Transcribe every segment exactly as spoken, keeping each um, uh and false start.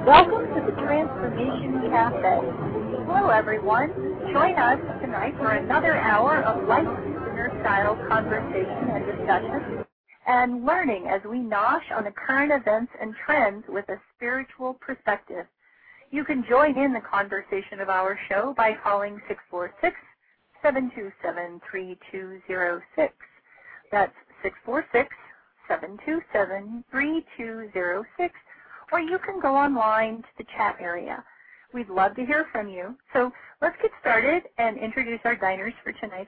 Welcome to the Transformation Cafe. Hello, everyone. Join us tonight for another hour of life dinner-style conversation and discussion and learning as we nosh on the current events and trends with a spiritual perspective. You can join in the conversation of our show by calling six four six, seven two seven, three two zero six. That's six four six, seven two seven, three two zero six. Or you can go online to the chat area. We'd love to hear from you. So let's get started and introduce our diners for tonight.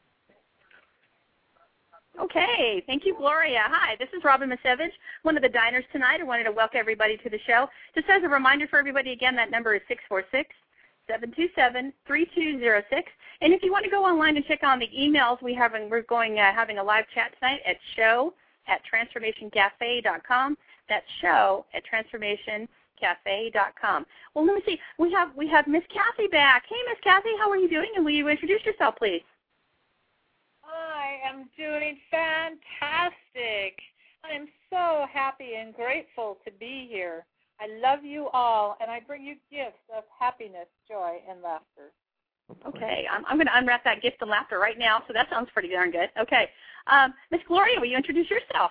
Okay, thank you, Gloria. Hi, this is Robin Misevich, one of the diners tonight. I wanted to welcome everybody to the show. Just as a reminder for everybody, again, that number is six four six, seven two seven, three two zero six. And if you want to go online and check on the emails, we have, we're going uh, having a live chat tonight at show at transformation cafe dot com. That's show at transformation cafe dot com. Well, let me see. We have we have Miss Kathy back. Hey, Miss Kathy, how are you doing? And will you introduce yourself, please? I am doing fantastic. I am so happy and grateful to be here. I love you all, and I bring you gifts of happiness, joy, and laughter. Okay, I'm, I'm going to unwrap that gift of laughter right now, so that sounds pretty darn good. Okay, um, Miss Gloria, will you introduce yourself?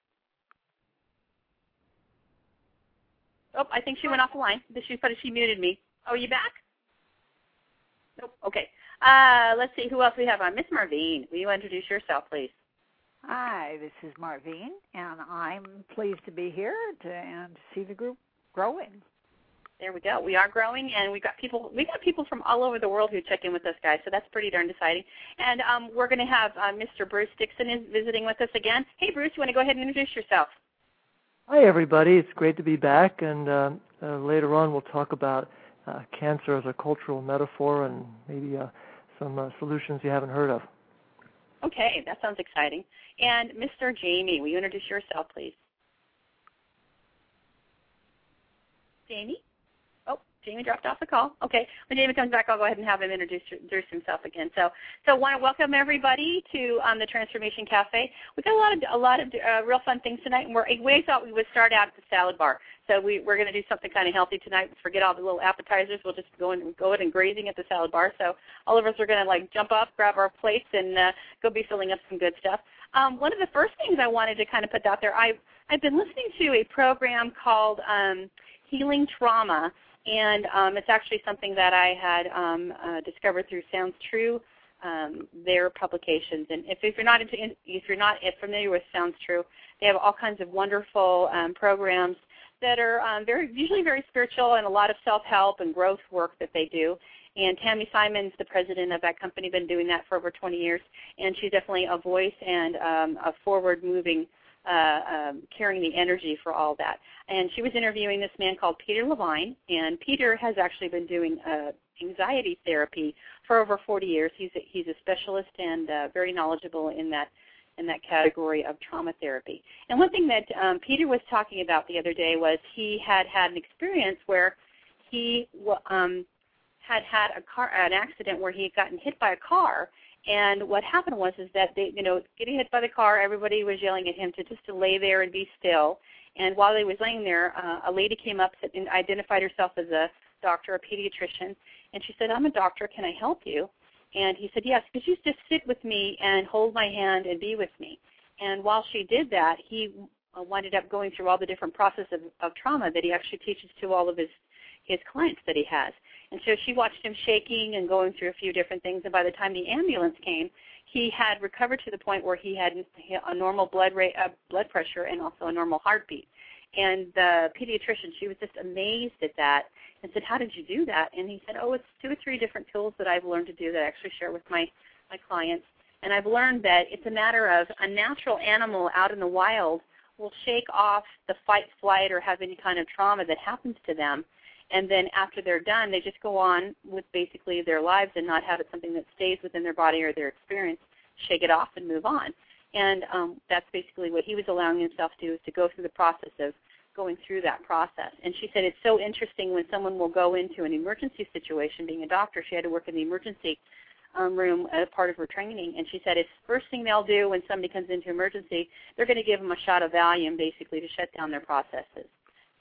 Oh, I think she went off the line. She, she muted me. Oh, are you back? Nope. Okay. Uh, let's see who else we have on. Miss Marvine, will you introduce yourself, please? Hi, this is Marvine, and I'm pleased to be here to, and to see the group growing. There we go. We are growing, and we've got people. We got people from all over the world who check in with us, guys. So that's pretty darn exciting. And um, we're going to have uh, Mister Bruce Dixon is visiting with us again. Hey, Bruce, you want to go ahead and introduce yourself? Hi, everybody. It's great to be back, and uh, uh, later on we'll talk about uh, cancer as a cultural metaphor and maybe uh, some uh, solutions you haven't heard of. Okay, that sounds exciting. And Mister Jamie, will you introduce yourself, please? Jamie? Oh, Jamie dropped off the call. Okay, when Jamie comes back, I'll go ahead and have him introduce, introduce himself again. So, so I want to welcome everybody to um, the Transformation Cafe. We've got a lot of a lot of uh, real fun things tonight, and we're, we thought we would start out at the salad bar. So we, we're going to do something kind of healthy tonight. Forget all the little appetizers. We'll just go in, go in and grazing at the salad bar. So all of us are going to like jump up, grab our plates, and uh, go be filling up some good stuff. Um, one of the first things I wanted to kind of put out there, I've, I've been listening to a program called um, Healing Trauma, and um, it's actually something that I had um, uh, discovered through Sounds True, um, their publications. And if, if you're not into, if you're not familiar with Sounds True, they have all kinds of wonderful um, programs that are um, very usually very spiritual and a lot of self-help and growth work that they do. And Tammy Simon's the president of that company, been doing that for over twenty years, and she's definitely a voice and um, a forward-moving, uh, um, carrying the energy for all that. And she was interviewing this man called Peter Levine, and Peter has actually been doing uh, anxiety therapy for over forty years. He's a, he's a specialist and uh, very knowledgeable in that in that category of trauma therapy. And one thing that um, Peter was talking about the other day was he had had an experience where he um, had had a car, an accident where he had gotten hit by a car. And what happened was is that they, you know, getting hit by the car, everybody was yelling at him to just to lay there and be still. And while he was laying there, uh, a lady came up and identified herself as a doctor, a pediatrician, and she said, "I'm a doctor. Can I help you?" And he said, "Yes, could you just sit with me and hold my hand and be with me?" And while she did that, he uh, winded up going through all the different processes of, of trauma that he actually teaches to all of his, his clients that he has. And so she watched him shaking and going through a few different things, and by the time the ambulance came, he had recovered to the point where he had a normal blood rate, uh, blood pressure and also a normal heartbeat. And the pediatrician, she was just amazed at that and said, "How did you do that?" And he said, "Oh, it's two or three different tools that I've learned to do that I actually share with my, my clients. And I've learned that it's a matter of a natural animal out in the wild will shake off the fight, flight, or have any kind of trauma that happens to them. And then after they're done, they just go on with basically their lives and not have it something that stays within their body or their experience, shake it off and move on." And um, that's basically what he was allowing himself to do, is to go through the process of going through that process. And she said it's so interesting when someone will go into an emergency situation. Being a doctor, she had to work in the emergency um, room as part of her training. And she said it's the first thing they'll do when somebody comes into emergency, they're going to give them a shot of Valium basically to shut down their processes.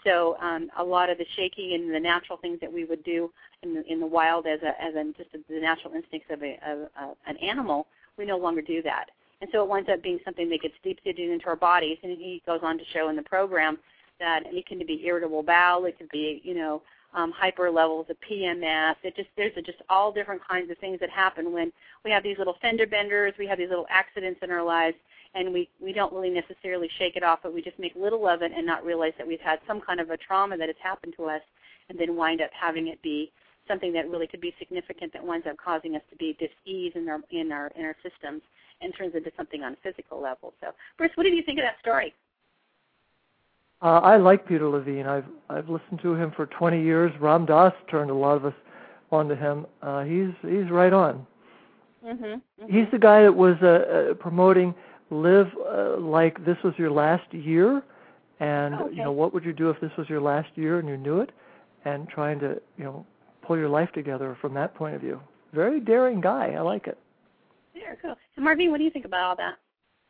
so um, a lot of the shaking and the natural things that we would do in the, in the wild as a, as a, just the natural instincts of, a, of a, an animal, we no longer do that. And so it winds up being something that gets deep-seated into our bodies. And he goes on to show in the program that it can be irritable bowel, it could be, you know, um, hyper levels of P M S. It just there's just all different kinds of things that happen when we have these little fender benders, we have these little accidents in our lives, and we, we don't really necessarily shake it off, but we just make little of it and not realize that we've had some kind of a trauma that has happened to us, and then wind up having it be something that really could be significant that winds up causing us to be dis-ease in our in our in our systems and turns into something on a physical level. So, Bruce, what did you think of that story? Uh, I like Peter Levine. I've I've listened to him for twenty years. Ram Dass turned a lot of us onto him. Uh, he's he's right on. Mm-hmm, mm-hmm. He's the guy that was uh, uh, promoting live uh, like this was your last year, and okay. you know, what would you do if this was your last year and you knew it, and trying to, you know, pull your life together from that point of view. Very daring guy. I like it. Very cool. So, Marvine, what do you think about all that?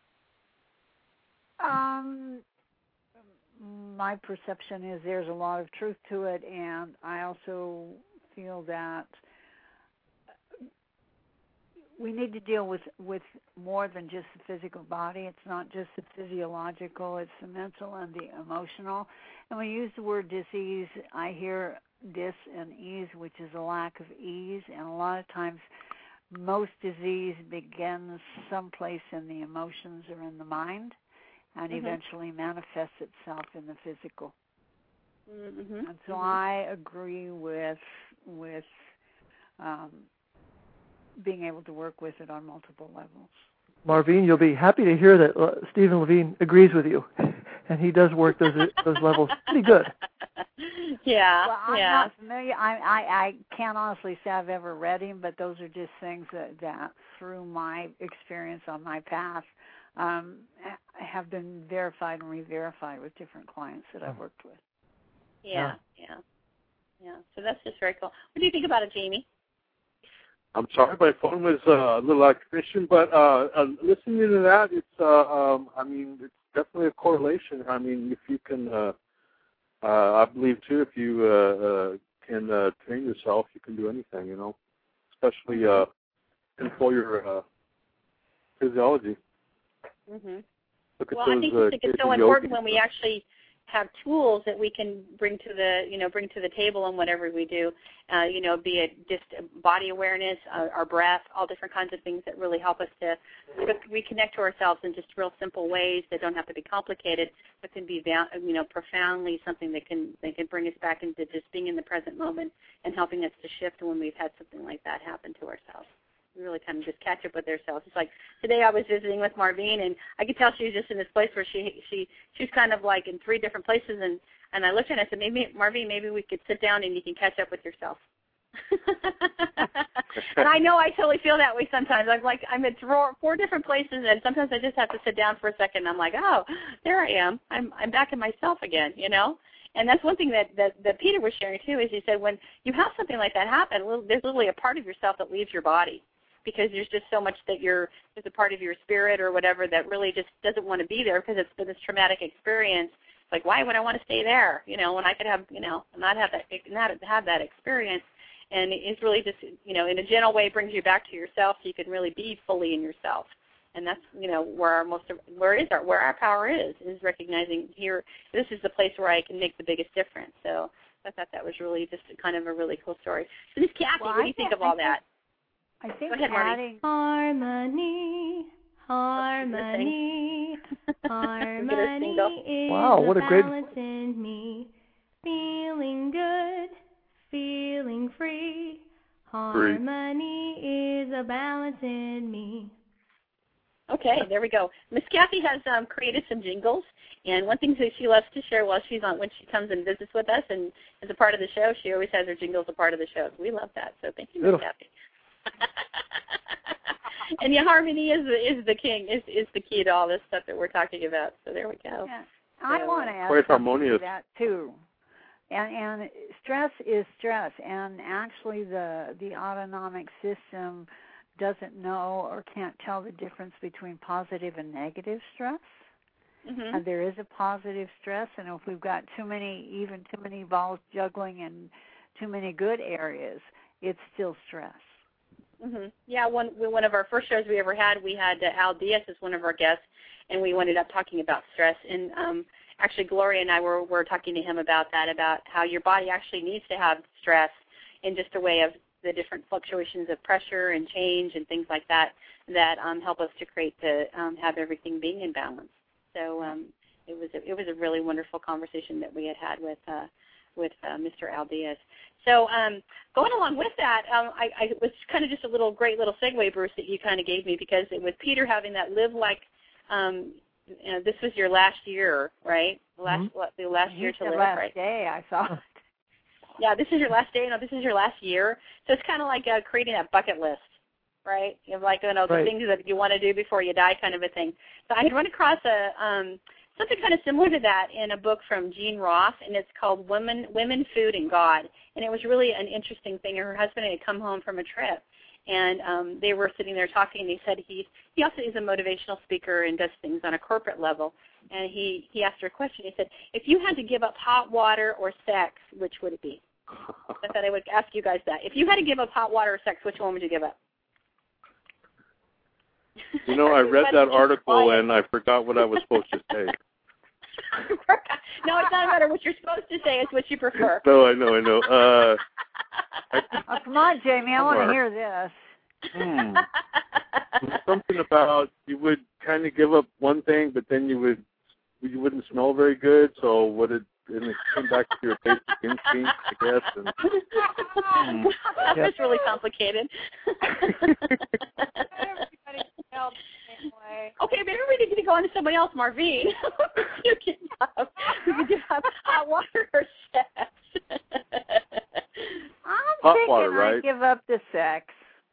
Um, my perception is there's a lot of truth to it, and I also feel that we need to deal with, with more than just the physical body. It's not just the physiological, it's the mental and the emotional. And when you use the word disease, I hear dis and ease, which is a lack of ease, and a lot of times most disease begins someplace in the emotions or in the mind and mm-hmm. eventually manifests itself in the physical. Mm-hmm. And so mm-hmm. I agree with with um, being able to work with it on multiple levels. Marvine, you'll be happy to hear that uh, Stephen Levine agrees with you, and he does work those those levels pretty good. Yeah, well, I'm yeah. not familiar. I, I I can't honestly say I've ever read him, but those are just things that, that through my experience on my path, um, have been verified and re-verified with different clients that I've worked with. Yeah, yeah, yeah. So that's just very cool. What do you think about it, Jamie? I'm sorry, my phone was uh, a little out of commission, but uh, uh, listening to that, it's, uh, um, I mean, it's definitely a correlation. I mean, if you can, uh, uh, I believe, too, if you uh, uh, can uh, train yourself, you can do anything, you know, especially uh, control your uh, physiology. Mm-hmm. Look at well, those, I think, uh, think it's so important when we actually have tools that we can bring to the, you know, bring to the table in whatever we do, uh, you know, be it just body awareness, uh, our breath, all different kinds of things that really help us to reconnect to ourselves in just real simple ways that don't have to be complicated, but can be, you know, profoundly something that can that can bring us back into just being in the present moment and helping us to shift when we've had something like that happen to ourselves. We really kind of just catch up with ourselves. It's like today I was visiting with Marvine, and I could tell she was just in this place where she she she was kind of like in three different places, and, and I looked at her and I said, maybe, Marvine, maybe we could sit down and you can catch up with yourself. And I know I totally feel that way sometimes. I'm like, I'm at four, four different places, and sometimes I just have to sit down for a second. I'm like, oh, there I am. I'm I'm back in myself again, you know? And that's one thing that, that, that Peter was sharing, too, is he said when you have something like that happen, there's literally a part of yourself that leaves your body, because there's just so much that you're, there's a part of your spirit or whatever that really just doesn't want to be there because it's been this traumatic experience. Like, why would I want to stay there? You know, when I could have, you know, not have that, not have that experience. And it's really just, you know, in a gentle way brings you back to yourself so you can really be fully in yourself. And that's, you know, where our most, where is our, where our power is, is recognizing here, this is the place where I can make the biggest difference. So I thought that was really just kind of a really cool story. So Miz Kathy, well, what do you think of all that? I think Go ahead, adding harmony, harmony, harmony is wow, what a great balance in me. Feeling good, feeling free. Harmony is a balance in me. Okay, there we go. Miss Kathy has um, created some jingles, and one thing that she loves to share while she's on, when she comes and visits with us and as a part of the show, she always has her jingles a part of the show. We love that. So thank you, Miss Kathy. And yeah, harmony is the, is the king, is is the key to all this stuff that we're talking about. So there we go. Yeah. I so, want to add quite something harmonious. to that too. And and stress is stress, and actually the the autonomic system doesn't know or can't tell the difference between positive and negative stress. Mm-hmm. And there is a positive stress, and if we've got too many, even too many balls juggling in too many good areas, it's still stress. Mm-hmm. Yeah, one one of our first shows we ever had, we had uh, Al Diaz as one of our guests, and we ended up talking about stress. And um, actually, Gloria and I were, were talking to him about that, about how your body actually needs to have stress in just a way of the different fluctuations of pressure and change and things like that that um, help us to create the um, have everything being in balance. So um, it was a, it was a really wonderful conversation that we had had with uh, with uh, Mister Al Diaz. So um, going along with that, um, I, I was kind of just a little great little segue, Bruce, that you kind of gave me, because it was Peter having that live like um, you know, this was your last year, right? The last Mm-hmm. the last year to live, last right? day I saw. Yeah, this is your last day. No, this is your last year. So it's kind of like uh, creating that bucket list, right? You know, like you know the Right. things that you want to do before you die, kind of a thing. So I had run across a um, something kind of similar to that in a book from Jean Ross, and it's called Women, Women, Food, and God. And it was really an interesting thing. Her husband had come home from a trip, and um, they were sitting there talking, and he said he, he also is a motivational speaker and does things on a corporate level. And he, he asked her a question. He said, if you had to give up hot water or sex, which would it be? I thought I would ask you guys that. If you had to give up hot water or sex, which one would you give up? You know, I read that article and I forgot what I was supposed to say. No, it's not a matter what you're supposed to say. It's what you prefer. No, I know, I know. Uh, Oh, come on, Jamie. I want to hear this. Hmm. Something about you would kind of give up one thing, but then you would you wouldn't smell very good. So would it? And it came back to your basic instinct, I guess. And, hmm. That was really complicated. Everybody felt the same way. Okay, maybe we need to go on to somebody else, Marvine. You can have, you can give up hot water or sex. I'm Hot thinking water, right? I'd give up the sex.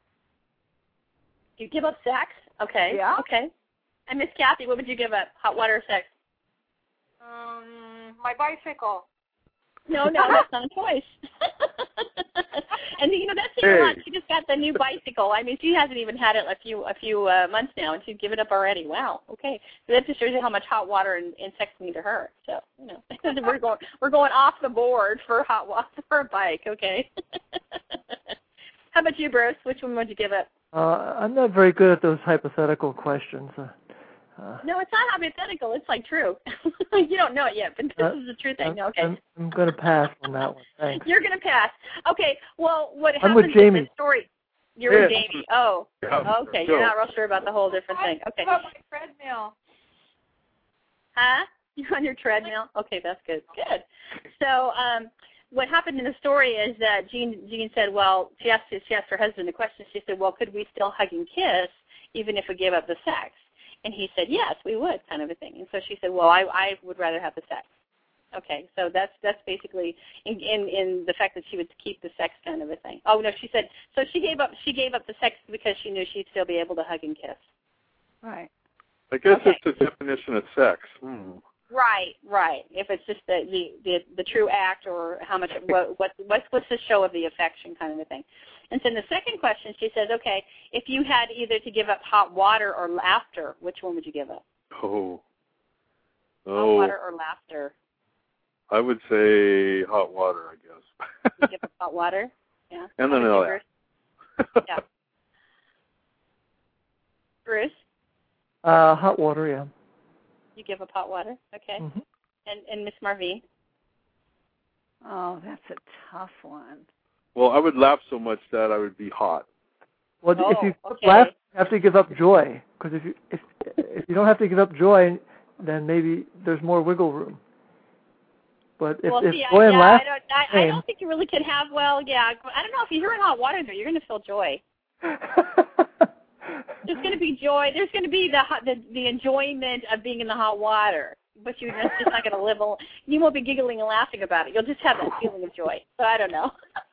You give up sex? Okay. Yeah. Okay. And Miss Kathy, what would you give up? Hot water or sex? Um, my bicycle. No, no, that's not a choice. And you know, that's saying a lot. She just got the new bicycle. I mean, she hasn't even had it a few a few uh, months now, and she's given up already. Wow. Okay, so that just shows you how much hot water and, and sex mean to her. So you know, we're going we're going off the board for hot water for a bike. Okay. How about you, Bruce? Which one would you give up? Uh, I'm not very good at those hypothetical questions. Uh, uh, No, it's not hypothetical. It's like true. You don't know it yet, but this uh, is the true thing. I'm, No, okay. I'm, I'm going to pass on that one. Thanks. You're going to pass. Okay. Well, what I'm happens with Jamie. in the story? You're with Yeah. Jamie. Oh, Yeah. okay. So- You're not real sure about the whole different thing. Okay. How about my treadmill? Huh? You're on your treadmill? Okay, that's good. Good. So um, what happened in the story is that Jean, Jean said, well, she asked, she asked her husband a question. She said, well, could we still hug and kiss even if we gave up the sex? And he said, yes, we would, kind of a thing. And so she said, well, I, I would rather have the sex. Okay, so that's that's basically in, in in the fact that she would keep the sex, kind of a thing. Oh no, she said so she gave up she gave up the sex because she knew she'd still be able to hug and kiss. Right. I guess Okay. it's the definition of sex. Hmm. Right, right. If it's just the the, the, the true act, or how much what what what's what's the show of the affection, kind of a thing. And so in the second question, she says, okay, if you had either to give up hot water or laughter, which one would you give up? Oh. Hot Oh. water or laughter? I would say hot water, I guess. You give up hot water? Yeah. And then How I'll about you, Bruce? Yeah. Bruce, Uh, hot water, yeah. you give up hot water? Okay. Mm-hmm. And and Miss Marvine? Oh, that's a tough one. Well, I would laugh so much that I would be hot. Well, Oh, if you okay. laugh, you have to give up joy. Because if you if if you don't have to give up joy, then maybe there's more wiggle room. But if, well, if see, joy I, and yeah, laughter, I don't, I, I don't think you really can have. Well, yeah, I don't know if you're in hot water though. You're going to feel joy. There's going to be joy. There's going to be the, hot- the the enjoyment of being in the hot water, but you're just, just not going to live. A, you won't be giggling and laughing about it. You'll just have that feeling of joy. So I don't know.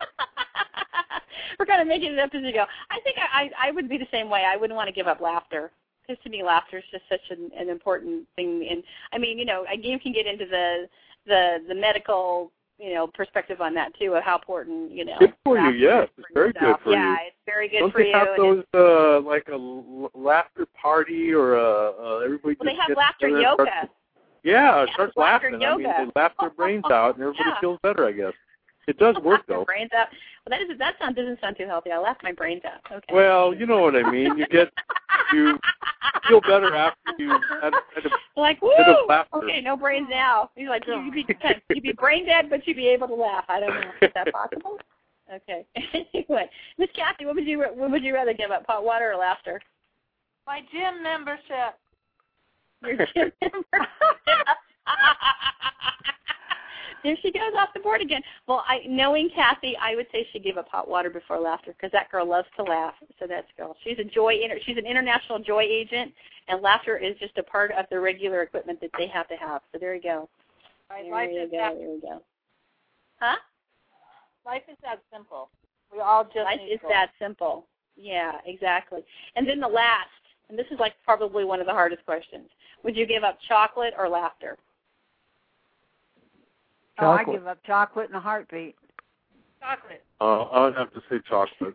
We're kind of making it up as we go. I think I, I I would be the same way. I wouldn't want to give up laughter. Because to me, laughter is just such an, an important thing. And I mean, you know, you can get into the the the medical, you know, perspective on that too, of how important, you know. Good for you, laughter yes. is It's for very yourself. good for yeah, you. Yeah, it's very good Don't for they you. have and those, uh, like a l- laughter party or uh, uh, everybody well, they just have gets laughter together and yoga. starts- Yeah, it Yeah, starts laughter laughing. I mean, yoga. they laugh their brains out, and everybody Yeah. feels better, I guess. It does work, Laugh their though. brains out. Well, that, is, that sound, doesn't sound too healthy. I laugh my brains out. Okay. Well, you know what I mean. You get, you feel better after you had, had a like, woo! bit of laughter. Okay, no brains now. You're like, you'd be, you'd be brain dead, but you'd be able to laugh. I don't know. Is that possible? Okay. Anyway, Miss Kathy, what would you what would you rather give up, hot water or laughter? My gym membership. Your gym membership. There she goes off the board again. Well, I, knowing Kathy, I would say she'd give up hot water before laughter because that girl loves to laugh. So that's girl. She's a joy. She's an international joy agent, and laughter is just a part of the regular equipment that they have to have. So there you go. Right, There life you is go. that, There you go. Huh? life is that simple. We all just Life need is goals. that simple. Yeah, exactly. And then the last, and this is like probably one of the hardest questions. Would you give up chocolate or laughter? Oh, I Chocolate. give up chocolate in a heartbeat. Chocolate. Uh, I would have to say chocolate.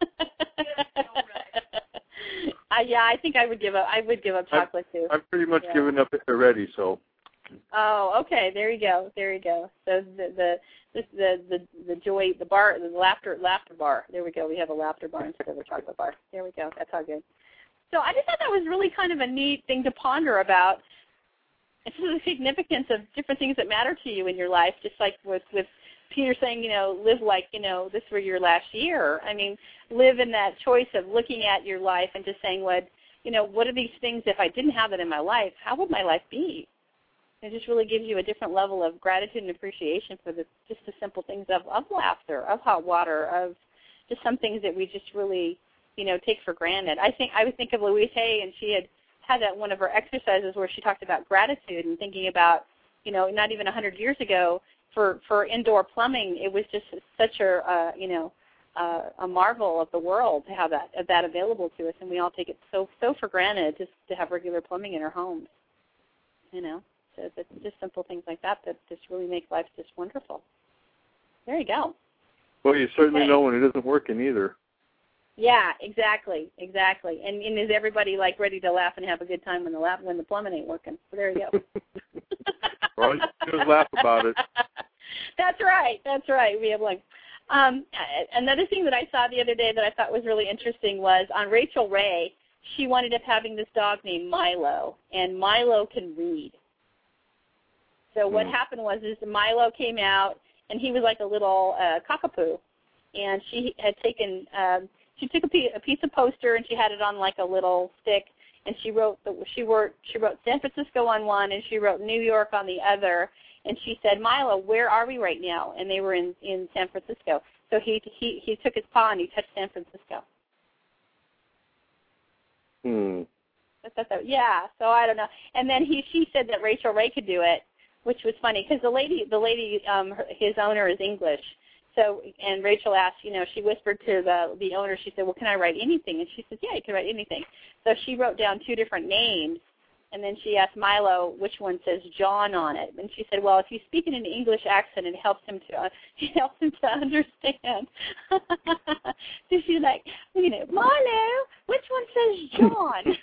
uh, yeah, I think I would give up. I would give up chocolate too. I've pretty much Yeah. given up already, so. Oh, okay. There you go. There you go. So the the this, the the the joy the bar the laughter laughter bar. There we go. We have a laughter bar instead of a chocolate bar. There we go. That's all good. So I just thought that was really kind of a neat thing to ponder about. It's the significance of different things that matter to you in your life, just like with, with Peter saying, you know, live like, you know, this were your last year. I mean, live in that choice of looking at your life and just saying, what, you know, what are these things, if I didn't have it in my life, how would my life be? It just really gives you a different level of gratitude and appreciation for the, just the simple things of, of laughter, of hot water, of just some things that we just really, you know, take for granted. I think I would think of Louise Hay, and she had had that one of her exercises where she talked about gratitude and thinking about, you know, not even a hundred years ago for, for indoor plumbing, it was just such a, uh, you know, uh, a marvel of the world to have that that available to us, and we all take it so so for granted just to have regular plumbing in our homes, you know. So it's just simple things like that that just really make life just wonderful. There you go. Well, you certainly Okay. know when it isn't working either. Yeah, exactly, exactly. And, and is everybody like ready to laugh and have a good time when the laugh when the plumbing ain't working? So there you go. All you do is laugh about it. That's right. That's right. We have like um, another thing that I saw the other day that I thought was really interesting was on Rachel Ray. She wound up having this dog named Milo, and Milo can read. So what Hmm. happened was is Milo came out, and he was like a little uh, cockapoo, and she had taken. Um, She took a piece, a piece of poster and she had it on like a little stick, and she wrote the, she wrote she wrote San Francisco on one and she wrote New York on the other, and she said, Milo, where are we right now? And they were in, in San Francisco. So he he he took his paw and he touched San Francisco. Hmm. I thought that, yeah. So I don't know. And then he she said that Rachel Ray could do it, which was funny because the lady the lady um her, his owner is English. So, and Rachel asked, you know, she whispered to the the owner, she said, well, can I write anything? And she said, yeah, you can write anything. So she wrote down two different names, and then she asked Milo which one says John on it. And she said, well, if you speak in an English accent, it helps him to uh, it helps him to understand. So she's like, you know, Milo, which one says John?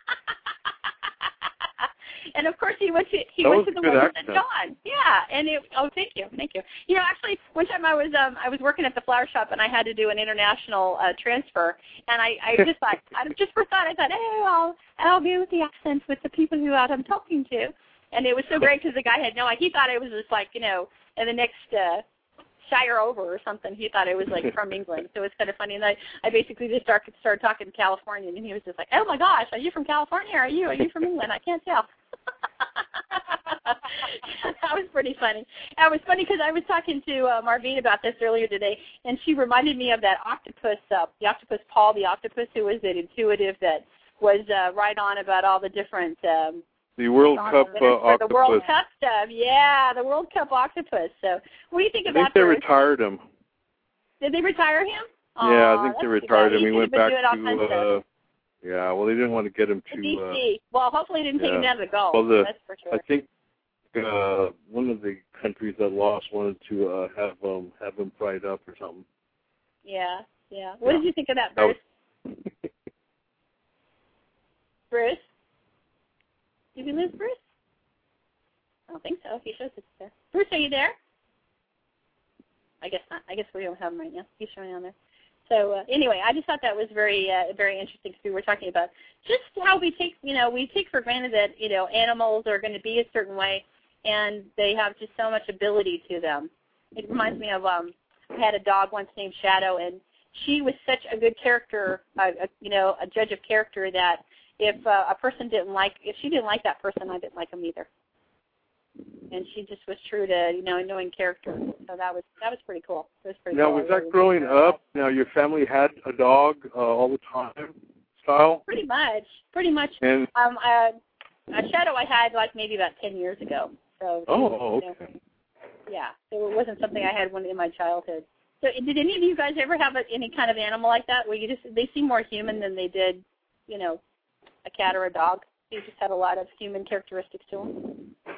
And of course, he went to he That went was to a the good one that said accent. John. Yeah, and it. Oh, thank you, thank you. You know, actually, one time I was um I was working at the flower shop and I had to do an international uh, transfer, and I I just thought I just for thought I thought, oh, I'll I'll go with the accents with the people who I'm talking to, and it was so great because the guy had no idea. He thought it was just like, you know, in the next. Uh, Shire over or something. He thought it was like from England, so it was kind of funny. And I, I basically just started started talking Californian, and he was just like, "Oh my gosh, are you from California? Are you? Are you from England? I can't tell." That was pretty funny. That was funny because I was talking to uh, Marvine about this earlier today, and she reminded me of that octopus, uh, the octopus Paul, the octopus who was that intuitive that was uh, right on about all the different. Um, The World Uh, Cup uh, for the World octopus. Cup stuff, yeah, the World Cup octopus. So, what do you think I about think they those? retired him. Did they retire him? Yeah, Aw, I think they that's too retired bad. him. He could've went been back doing all kinds of to. stuff. Uh, yeah, well, they didn't want to get him To to. Uh, D C. Well, hopefully, they didn't take him yeah. down to the Gulf. Well, the- That's for sure. I think uh, one of the countries that lost wanted to uh, have um have him fried up or something. Yeah, yeah. What Yeah. did you think of that, That Bruce? Bruce? Did we lose Bruce? I don't think so. He shows it's there. Bruce, are you there? I guess not. I guess we don't have him right now. He's showing on there. So uh, anyway, I just thought that was very, uh, very interesting because we were talking about just how we take, you know, we take for granted that, you know, animals are going to be a certain way, and they have just so much ability to them. It reminds me of, um, I had a dog once named Shadow, and she was such a good character, uh, a, you know, a judge of character that if uh, a person didn't like, if she didn't like that person, I didn't like them either. And she just was true to, you know, knowing character. So that was that was pretty cool. It was pretty now, cool. was that growing up? Now, your family had a dog uh, all the time, style? Pretty much, pretty much. And um, uh, a Shadow I had like maybe about ten years ago. So oh, was, you know, okay. Yeah, so it wasn't something I had when in my childhood. So did any of you guys ever have a, any kind of animal like that where you just they seem more human than they did, you know, a cat or a dog? You just had a lot of human characteristics to them.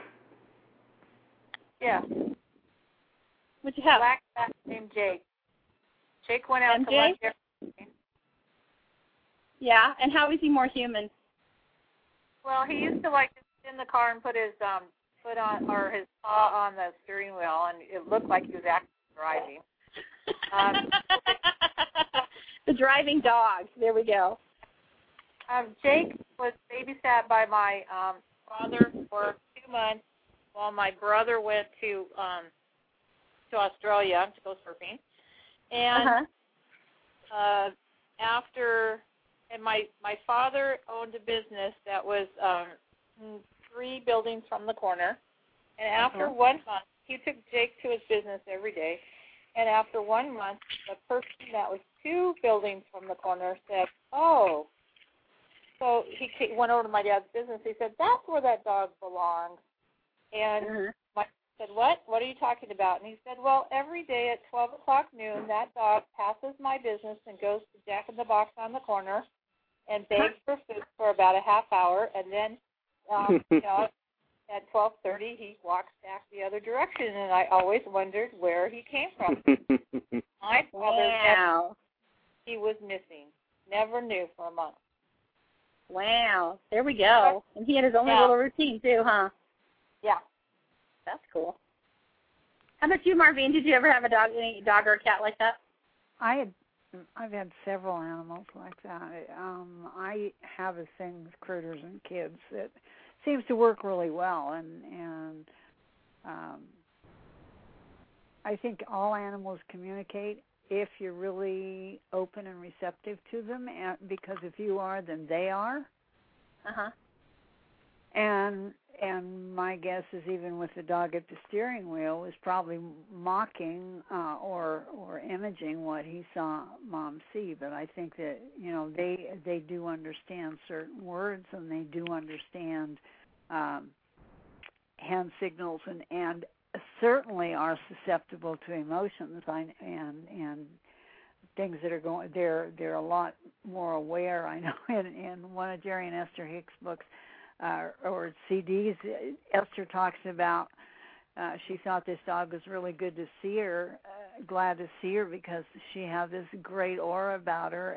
Yeah. What'd you have? Black cat named Jake. Jake went out M J? to lunch every day. Yeah, and how is he more human? Well, he used to like to sit in the car and put his um foot on or his paw on the steering wheel, and it looked like he was actually driving. Um, the driving dog. There we go. Um, Jake was babysat by my um, father for two months while my brother went to um, to Australia to go surfing. And Uh-huh. uh, after, and my, my father owned a business that was um, three buildings from the corner. And after Uh-huh. one month, he took Jake to his business every day. And after one month, the person that was two buildings from the corner said, oh. So he went over to my dad's business. He said, that's where that dog belongs. And Uh-huh. my dad said, what? What are you talking about? And he said, well, every day at twelve o'clock noon, that dog passes my business and goes to Jack in the Box on the corner and begs for food for about a half hour. And then, um, you know, at twelve thirty, he walks back the other direction. And I always wondered where he came from. My father Wow. never, he was missing. Never knew for a month. Wow. There we go. And he had his own Yeah. little routine too, huh? Yeah. That's cool. How about you, Marvine? Did you ever have a dog, any dog or a cat like that? I had, I've had several animals like that. Um, I have a thing with critters and kids that seems to work really well, and and um, I think all animals communicate if you're really open and receptive to them, and because if you are, then they are. Uh huh. And and my guess is even with the dog at the steering wheel was probably mocking uh, or or imaging what he saw Mom see. But I think that you know they they do understand certain words, and they do understand um, hand signals, and and certainly are susceptible to emotions. I, and and things that are going. They're they're a lot more aware. I know in in one of Jerry and Esther Hicks' books. Uh, or C Ds, Esther talks about uh, she thought this dog was really good to see her, uh, glad to see her because she had this great aura about her.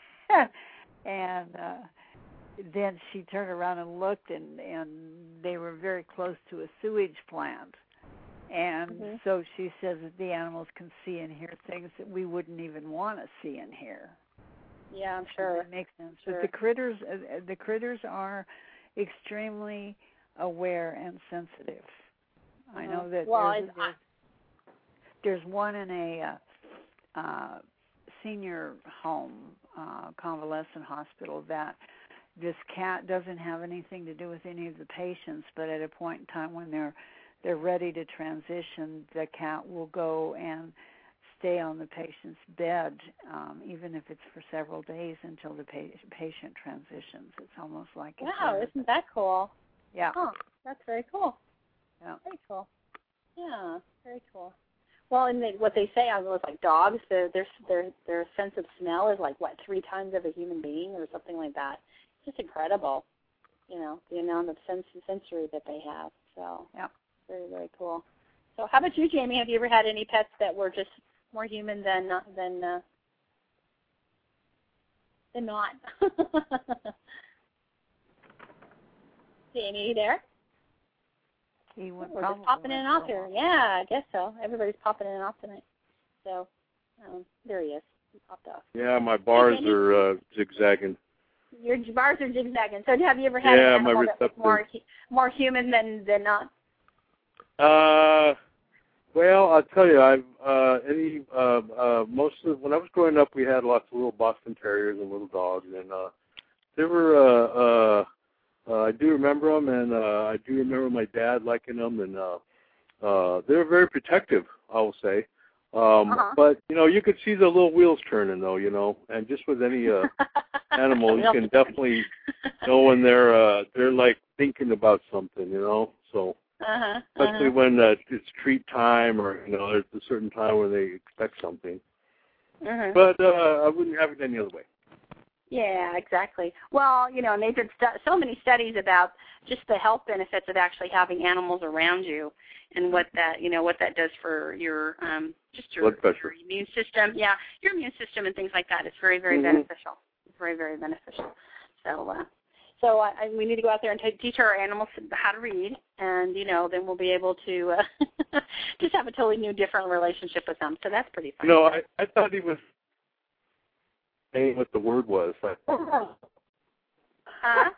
and uh, then she turned around and looked, and, and they were very close to a sewage plant. And mm-hmm. so she says that the animals can see and hear things that we wouldn't even want to see and hear. Yeah, I'm sure. That makes sense. Sure. But the critters, uh, the critters are extremely aware and sensitive. Mm-hmm. I know that well, there's, there's, there's one in a uh, uh, senior home, uh, convalescent hospital, that this cat doesn't have anything to do with any of the patients, but at a point in time when they're they're ready to transition, the cat will go and stay on the patient's bed, um, even if it's for several days until the pa- patient transitions. It's almost like it's wow, a, isn't that cool? Yeah. Oh, that's very cool. Yeah. Very cool. Yeah, very cool. Well, and they, what they say on those like dogs, their their their their sense of smell is like what three times of a human being or something like that. It's just incredible, you know, the amount of sense sensory that they have. So yeah, very very cool. So how about you, Jamie? Have you ever had any pets that were just more human than uh, than uh, than not? Jamie, you there? He went We're just popping in and off here. Yeah, I guess so. Everybody's popping in and off tonight. So, um, there he is. He popped off. Yeah, my bars hey, are uh, zigzagging. Your bars are zigzagging. So, have you ever had yeah, an animal my that was more more human than than not? Uh, well, I'll tell you, I've uh, any uh, uh, most of when I was growing up, we had lots of little Boston Terriers and little dogs, and uh, they were. Uh, uh, uh, I do remember them, and uh, I do remember my dad liking them, and uh, uh, they were very protective, I will say. Um, uh-huh. But you know, you could see the little wheels turning, though. You know, and just with any uh, animal, you can definitely know when they're uh, they're like thinking about something. You know, so. Uh-huh, Especially uh-huh. when uh, it's treat time, or you know, there's a certain time where they expect something. Uh-huh. But uh, I wouldn't have it any other way. Yeah, exactly. Well, you know, and they did stu- so many studies about just the health benefits of actually having animals around you, and what that, you know, what that does for your um, just your, blood pressure, your immune system. Yeah, your immune system and things like that. It's very, very mm-hmm. beneficial. It's very, very beneficial. So. Uh, So uh, I, we need to go out there and t- teach our animals how to read, and, you know, then we'll be able to uh, just have a totally new, different relationship with them. So that's pretty fun. No, I, I thought he was saying what the word was. I, huh?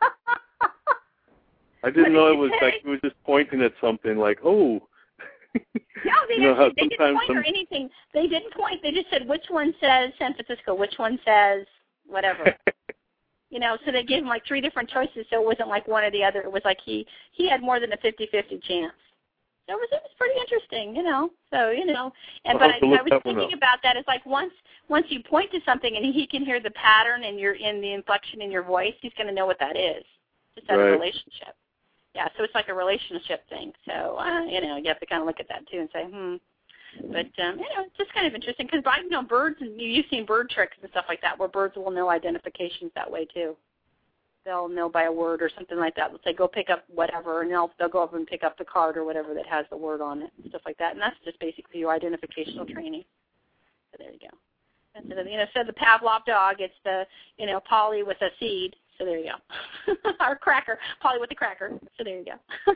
I didn't know it was say? like he was just pointing at something like, oh. No, they, you know, they didn't point some... or anything. They didn't point. They just said which one says San Francisco, which one says whatever. You know, so they gave him like three different choices, so it wasn't like one or the other. It was like he, he had more than a fifty-fifty chance. So it was, it was pretty interesting, you know. So, you know, and I'll but I, I was thinking up. about that. It's like once once you point to something and he can hear the pattern and you're in the inflection in your voice, he's going to know what that is. Just out right. of a relationship. Yeah, so it's like a relationship thing. So, uh, you know, you have to kind of look at that too and say, hmm. But, um, you know, it's just kind of interesting because, you know, birds, and you've seen bird tricks and stuff like that where birds will know identifications that way too. They'll know by a word or something like that. They'll say, go pick up whatever, and they'll, they'll go up and pick up the card or whatever that has the word on it and stuff like that. And that's just basically your identificational training. So there you go. Instead of, you know, instead of the Pavlov dog, it's the, you know, Polly with a seed. So there you go. Or cracker, Polly with the cracker. So there you go.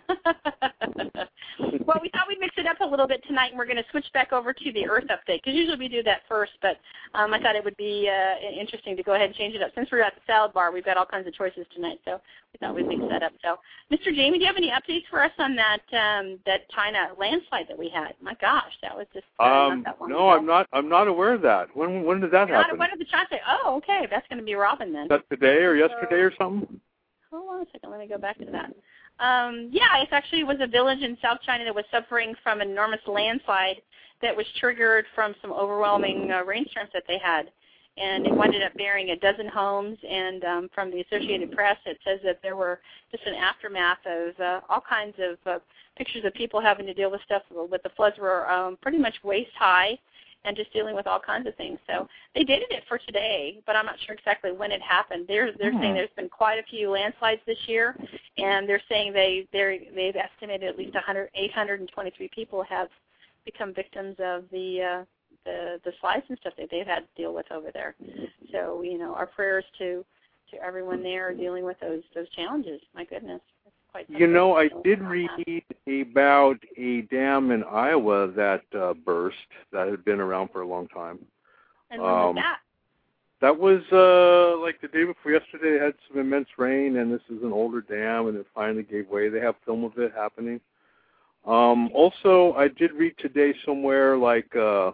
Well, we thought we'd mix it up a little bit tonight, and we're going to switch back over to the Earth update, because usually we do that first, but um, I thought it would be uh, interesting to go ahead and change it up. Since we're at the salad bar, we've got all kinds of choices tonight, so we thought we'd mix that up. So, Mister Jamie, do you have any updates for us on that um, that China landslide that we had? My gosh, that was just uh, um, not that long no, ago. I'm not. I'm not aware of that. When when did that You're happen? Not, when did the China say? Oh, okay, that's going to be Robin then. Is that today or yesterday or something? Hold on a second. Let me go back to that. Um, yeah, it actually was a village in South China that was suffering from an enormous landslide that was triggered from some overwhelming uh, rainstorms that they had. And it ended up burying a dozen homes. And um, from the Associated Press, it says that there were just an aftermath of uh, all kinds of uh, pictures of people having to deal with stuff. With the floods were um, pretty much waist high, and just dealing with all kinds of things. So they dated it for today, but I'm not sure exactly when it happened. They're they're hmm. saying there's been quite a few landslides this year, and they're saying they they're, they've estimated at least one hundred, eight hundred twenty-three people have become victims of the uh, the the slides and stuff that they've had to deal with over there. So you know, our prayers to to everyone there dealing with those those challenges. My goodness. You know, I did read about a dam in Iowa that uh, burst that had been around for a long time. And when was that? That was uh, like the day before yesterday. They had some immense rain, and this is an older dam, and it finally gave way. They have film of it happening. Um, also, I did read today somewhere like uh,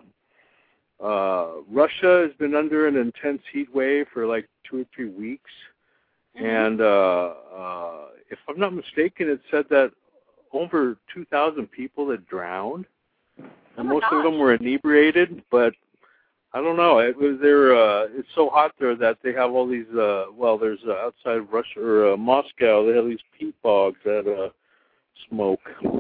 uh, Russia has been under an intense heat wave for like two or three weeks. Mm-hmm. And uh, uh, if I'm not mistaken, it said that over two thousand people had drowned, and oh most gosh. of them were inebriated. But I don't know. It was there. Uh, it's so hot there that they have all these. Uh, well, there's uh, outside Russia or uh, Moscow. They have these peat bogs that uh, smoke.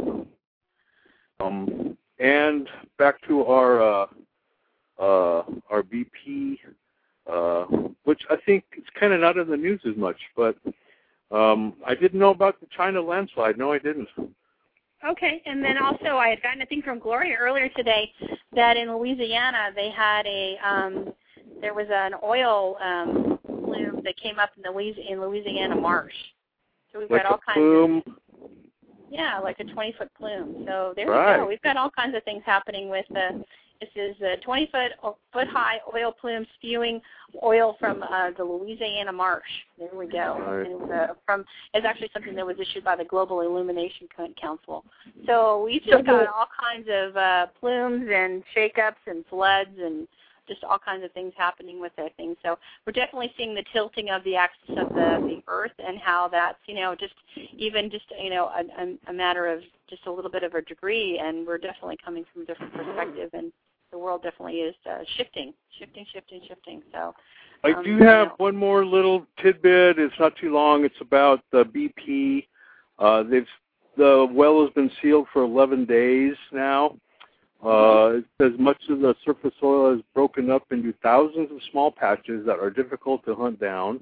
Um, and back to our uh, uh, our B P. Uh, which I think is kind of not in the news as much, but um, I didn't know about the China landslide. No, I didn't. Okay, and then also I had gotten a thing from Gloria earlier today that in Louisiana they had a, um, there was an oil um, plume that came up in the in Louisiana marsh. So we've like got all a kinds plume. of, Yeah, like a twenty-foot plume. So there Right. we go. We've got all kinds of things happening with the. This is a twenty-foot foot high oil plume spewing oil from uh, the Louisiana marsh. There we go. Right. And, uh, from it's actually something that was issued by the Global Illumination Council. So we've just got all kinds of uh, plumes and shakeups and floods and just all kinds of things happening with that thing. So we're definitely seeing the tilting of the axis of the, the Earth and how that's, you know, just even just, you know, a, a matter of just a little bit of a degree, and we're definitely coming from a different perspective, and the world definitely is uh, shifting, shifting, shifting, shifting. So I um, do have you know. one more little tidbit. It's not too long. It's about the B P. Uh, they've the well has been sealed for eleven days now. Uh, it says much of the surface soil is broken up into thousands of small patches that are difficult to hunt down.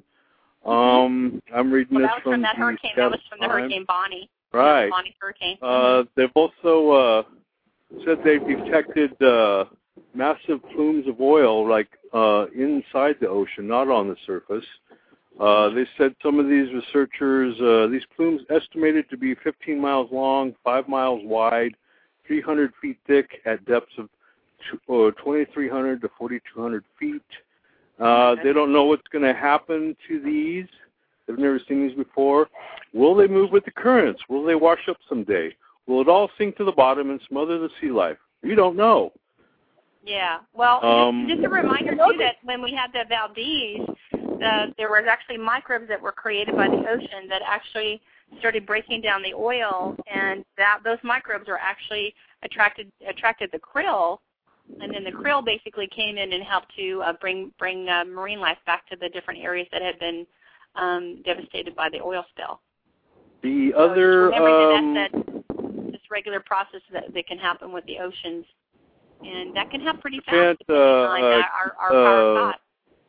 Um, I'm reading well, this that was from, from that the hurricane. That was from the Times. Hurricane Bonnie. Right. Bonnie hurricane. Uh, they've also uh, said they've detected uh, massive plumes of oil, like uh, inside the ocean, not on the surface. Uh, they said some of these researchers, uh, these plumes estimated to be fifteen miles long, five miles wide, three hundred feet thick at depths of twenty-three hundred to forty-two hundred feet. Uh, they don't know what's going to happen to these. They've never seen these before. Will they move with the currents? Will they wash up someday? Will it all sink to the bottom and smother the sea life? We don't know. Yeah. Well, Um, just, just a reminder, too, that when we had the Valdez, uh, there was actually microbes that were created by the ocean that actually started breaking down the oil, and that those microbes are actually attracted attracted the krill, and then the krill basically came in and helped to uh, bring bring uh, marine life back to the different areas that had been um, devastated by the oil spill. The So other, remember um, that that's this regular process that, that can happen with the oceans, and that can happen pretty fast Can't, depending uh, on uh, uh, our our power uh, thought.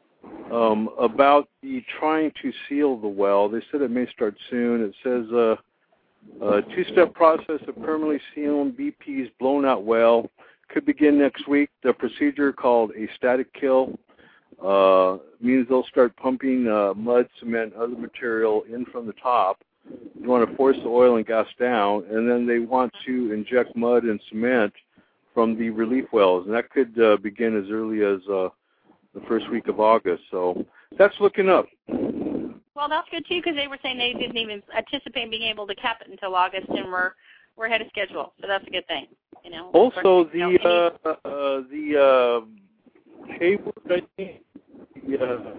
Um, about the trying to seal the well. They said it may start soon. It says uh, a two-step process of permanently sealing B P's blown-out well could begin next week. The procedure, called a static kill, uh, means they'll start pumping uh, mud, cement, other material in from the top. They want to force the oil and gas down, and then they want to inject mud and cement from the relief wells, and that could uh, begin as early as uh, the first week of August. So that's looking up. Well, that's good too, because they were saying they didn't even anticipate being able to cap it until August, and we're we're ahead of schedule. So that's a good thing. You know. Also, the you know, uh, uh, the uh, cable, I think, the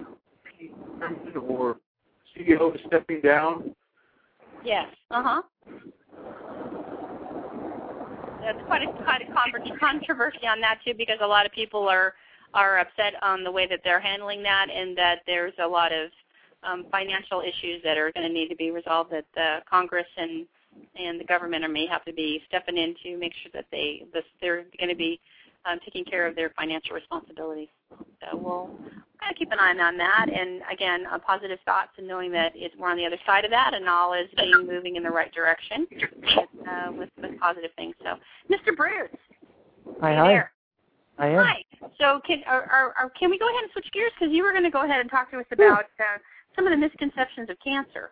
uh, or C E O is stepping down. Yes. Uh huh. That's quite a quite a controversy on that too, because a lot of people are. are upset on the way that they're handling that, and that there's a lot of um, financial issues that are going to need to be resolved, that the Congress and and the government are, may have to be stepping in to make sure that they this, they're going to be um, taking care of their financial responsibilities. So we'll kind of keep an eye on that, and again, uh, positive thoughts and knowing that it's, we're on the other side of that, and all is being moving in the right direction with, uh, with, with positive things. So, Mister Bruce, Hi, you hi. there? I am. Hi. So can are, are, are, can we go ahead and switch gears? Because you were going to go ahead and talk to us about uh, some of the misconceptions of cancer.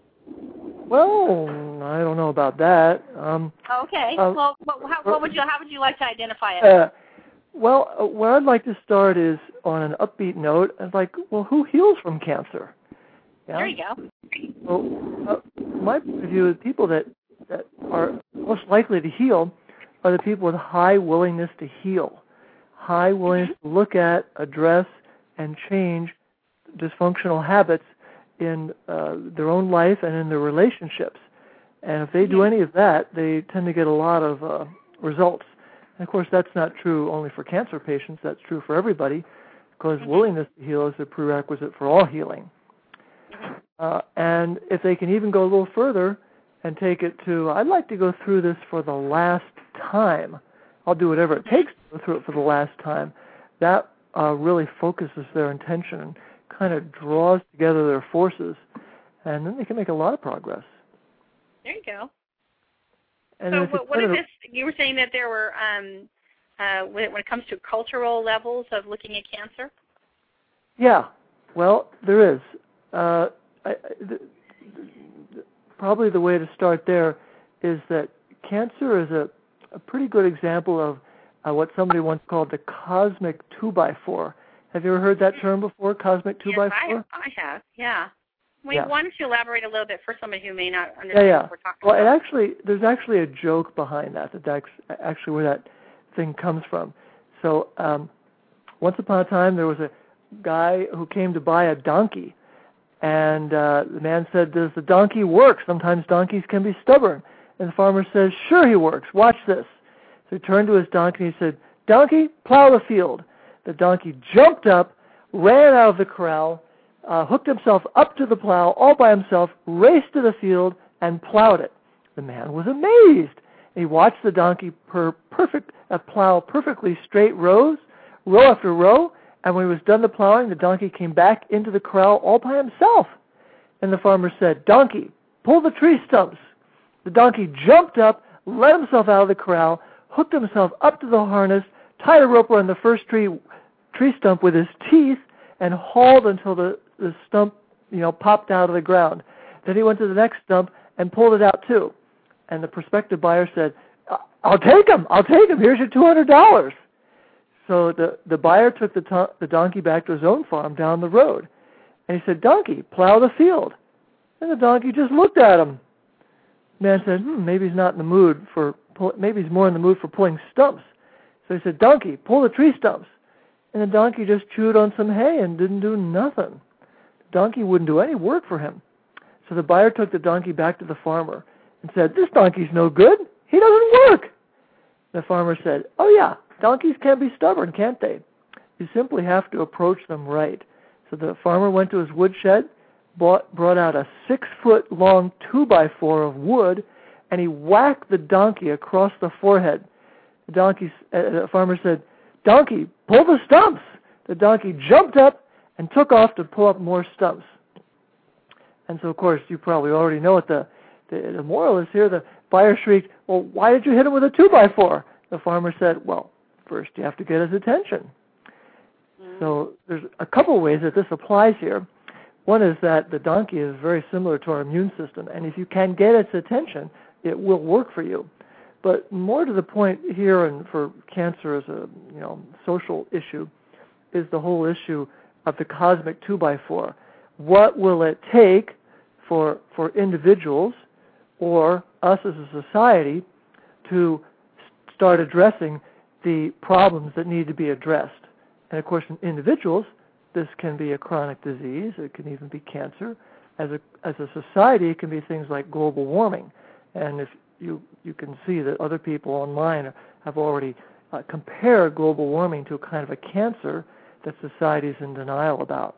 Well, I don't know about that. Um, Okay. uh, well, what, how, what would you how would you like to identify it? uh, well, uh, where I'd like to start is on an upbeat note. I'd like, well, who heals from cancer? Yeah? There you go. Well, uh, my point of view is people that, that are most likely to heal are the people with high willingness to heal, high willingness Mm-hmm. to look at, address, and change dysfunctional habits in uh, their own life and in their relationships. And if they do any of that, they tend to get a lot of uh, results. And of course, that's not true only for cancer patients. That's true for everybody, because Mm-hmm. willingness to heal is a prerequisite for all healing. Mm-hmm. Uh, and if they can even go a little further and take it to, I'd like to go through this for the last time. I'll do whatever it takes to go through it for the last time. That uh, really focuses their intention and kind of draws together their forces, and then they can make a lot of progress. There you go. And So if what, it's what kind is of, this? You were saying that there were, um, uh, when, it, when it comes to cultural levels of looking at cancer? Yeah, well, there is. Uh, I, I, the, the, probably the way to start there is that cancer is a, a pretty good example of uh, what somebody once called the cosmic two by four. Have you ever heard that term before, cosmic two by four? I, I have, yeah. Wait, yeah. Why don't you elaborate a little bit for somebody who may not understand yeah, yeah. what we're talking well, about? Well, actually, there's actually a joke behind that. that That's actually where that thing comes from. So um, once upon a time, there was a guy who came to buy a donkey. And uh, the man said, does the donkey work? Sometimes donkeys can be stubborn. And the farmer says, sure he works. Watch this. So he turned to his donkey and he said, donkey, plow the field. The donkey jumped up, ran out of the corral, uh, hooked himself up to the plow all by himself, raced to the field, and plowed it. The man was amazed. He watched the donkey per perfect uh, plow perfectly straight rows, row after row, and when he was done the plowing, the donkey came back into the corral all by himself. And the farmer said, donkey, pull the tree stumps. The donkey jumped up, let himself out of the corral, hooked himself up to the harness, tied a rope around the first tree tree stump with his teeth, and hauled until the, the stump, you know, popped out of the ground. Then he went to the next stump and pulled it out too. And the prospective buyer said, I'll take him, I'll take him, here's your two hundred dollars. So the, the buyer took the, to- the donkey back to his own farm down the road. And he said, donkey, plow the field. And the donkey just looked at him. The man said, hmm, maybe he's not in the mood for, pull- maybe he's more in the mood for pulling stumps. So he said, donkey, pull the tree stumps. And the donkey just chewed on some hay and didn't do nothing. The donkey wouldn't do any work for him. So the buyer took the donkey back to the farmer and said, this donkey's no good. He doesn't work. The farmer said, oh yeah, donkeys can be stubborn, can't they? You simply have to approach them right. So the farmer went to his woodshed, bought, brought out a six-foot-long two by four of wood, and he whacked the donkey across the forehead. The donkey, uh, the farmer said, donkey, pull the stumps. The donkey jumped up and took off to pull up more stumps. And so, of course, you probably already know what the, the, the moral is here. The buyer shrieked, well, why did you hit him with a two by four? The farmer said, well, first you have to get his attention. Mm. So there's a couple ways that this applies here. One is that the donkey is very similar to our immune system, and if you can get its attention, it will work for you. But more to the point here, and for cancer as a you know social issue, is the whole issue of the cosmic two by four. What will it take for for individuals or us as a society to start addressing the problems that need to be addressed? And of course, in individuals, this can be a chronic disease. It can even be cancer. As a as a society, it can be things like global warming. And if you you can see that other people online have already uh, compared global warming to a kind of a cancer that society is in denial about.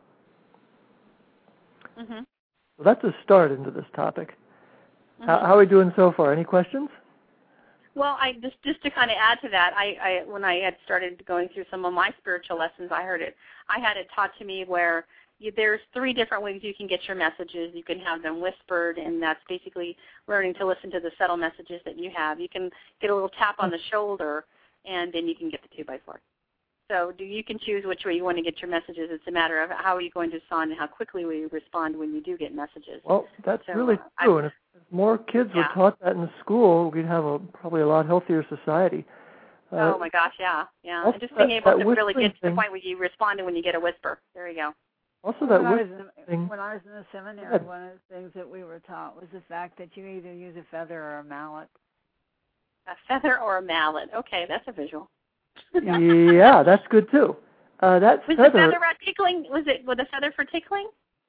Mm-hmm. So that's a start into this topic. Mm-hmm. How, how are we doing so far? Any questions? Well, I just just to kind of add to that, I, I when I had started going through some of my spiritual lessons, I heard it. I had it taught to me where you, there's three different ways you can get your messages. You can have them whispered, and that's basically learning to listen to the subtle messages that you have. You can get a little tap on the shoulder, and then you can get the two by four. So do you can choose which way you want to get your messages. It's a matter of how are you going to respond and how quickly will you respond when you do get messages. Well, that's so, really uh, true. I, and if more kids yeah. were taught that in school, we'd have a probably a lot healthier society. Uh, oh, my gosh, yeah. yeah. Also And just being that, able that to really get to thing, the point where you respond when you get a whisper. There you go. Also, that when, I was in, thing, when I was in the seminary, one of the things that we were taught was the fact that you either use a feather or a mallet. A feather or a mallet. Okay, that's a visual. Yeah, that's good too. Uh, that was feather, the feather about tickling? Was it with a feather for tickling?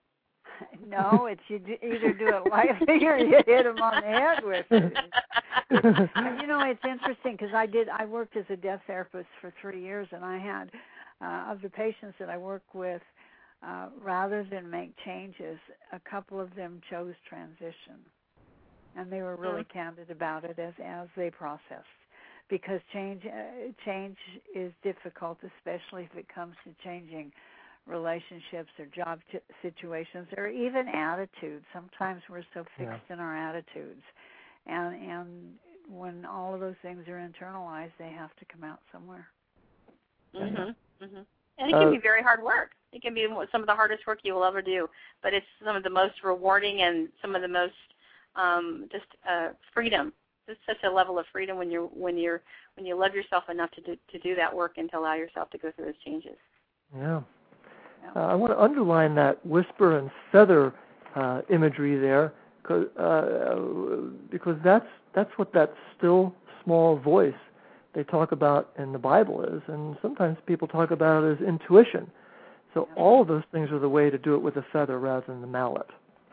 No, it's you do, either do it lightly or you hit them on the head with it. You know, it's interesting because I did. I worked as a deaf therapist for three years, and I had uh, of the patients that I work with, uh, rather than make changes, a couple of them chose transition, and they were really mm-hmm. candid about it as as they processed. Because change uh, change is difficult, especially if it comes to changing relationships or job t- situations or even attitudes. Sometimes we're so fixed yeah. in our attitudes. And and when all of those things are internalized, they have to come out somewhere. Mm-hmm. Mm-hmm. And it can uh, be very hard work. It can be some of the hardest work you will ever do. But it's some of the most rewarding and some of the most um, just uh, freedom it's such a level of freedom when you're when you're when you love yourself enough to do, to do that work and to allow yourself to go through those changes. Yeah. Uh, I want to underline that whisper and feather uh, imagery there, cause, uh, because that's that's what that still small voice they talk about in the Bible is, and sometimes people talk about it as intuition. So all of those things are the way to do it with a feather rather than the mallet.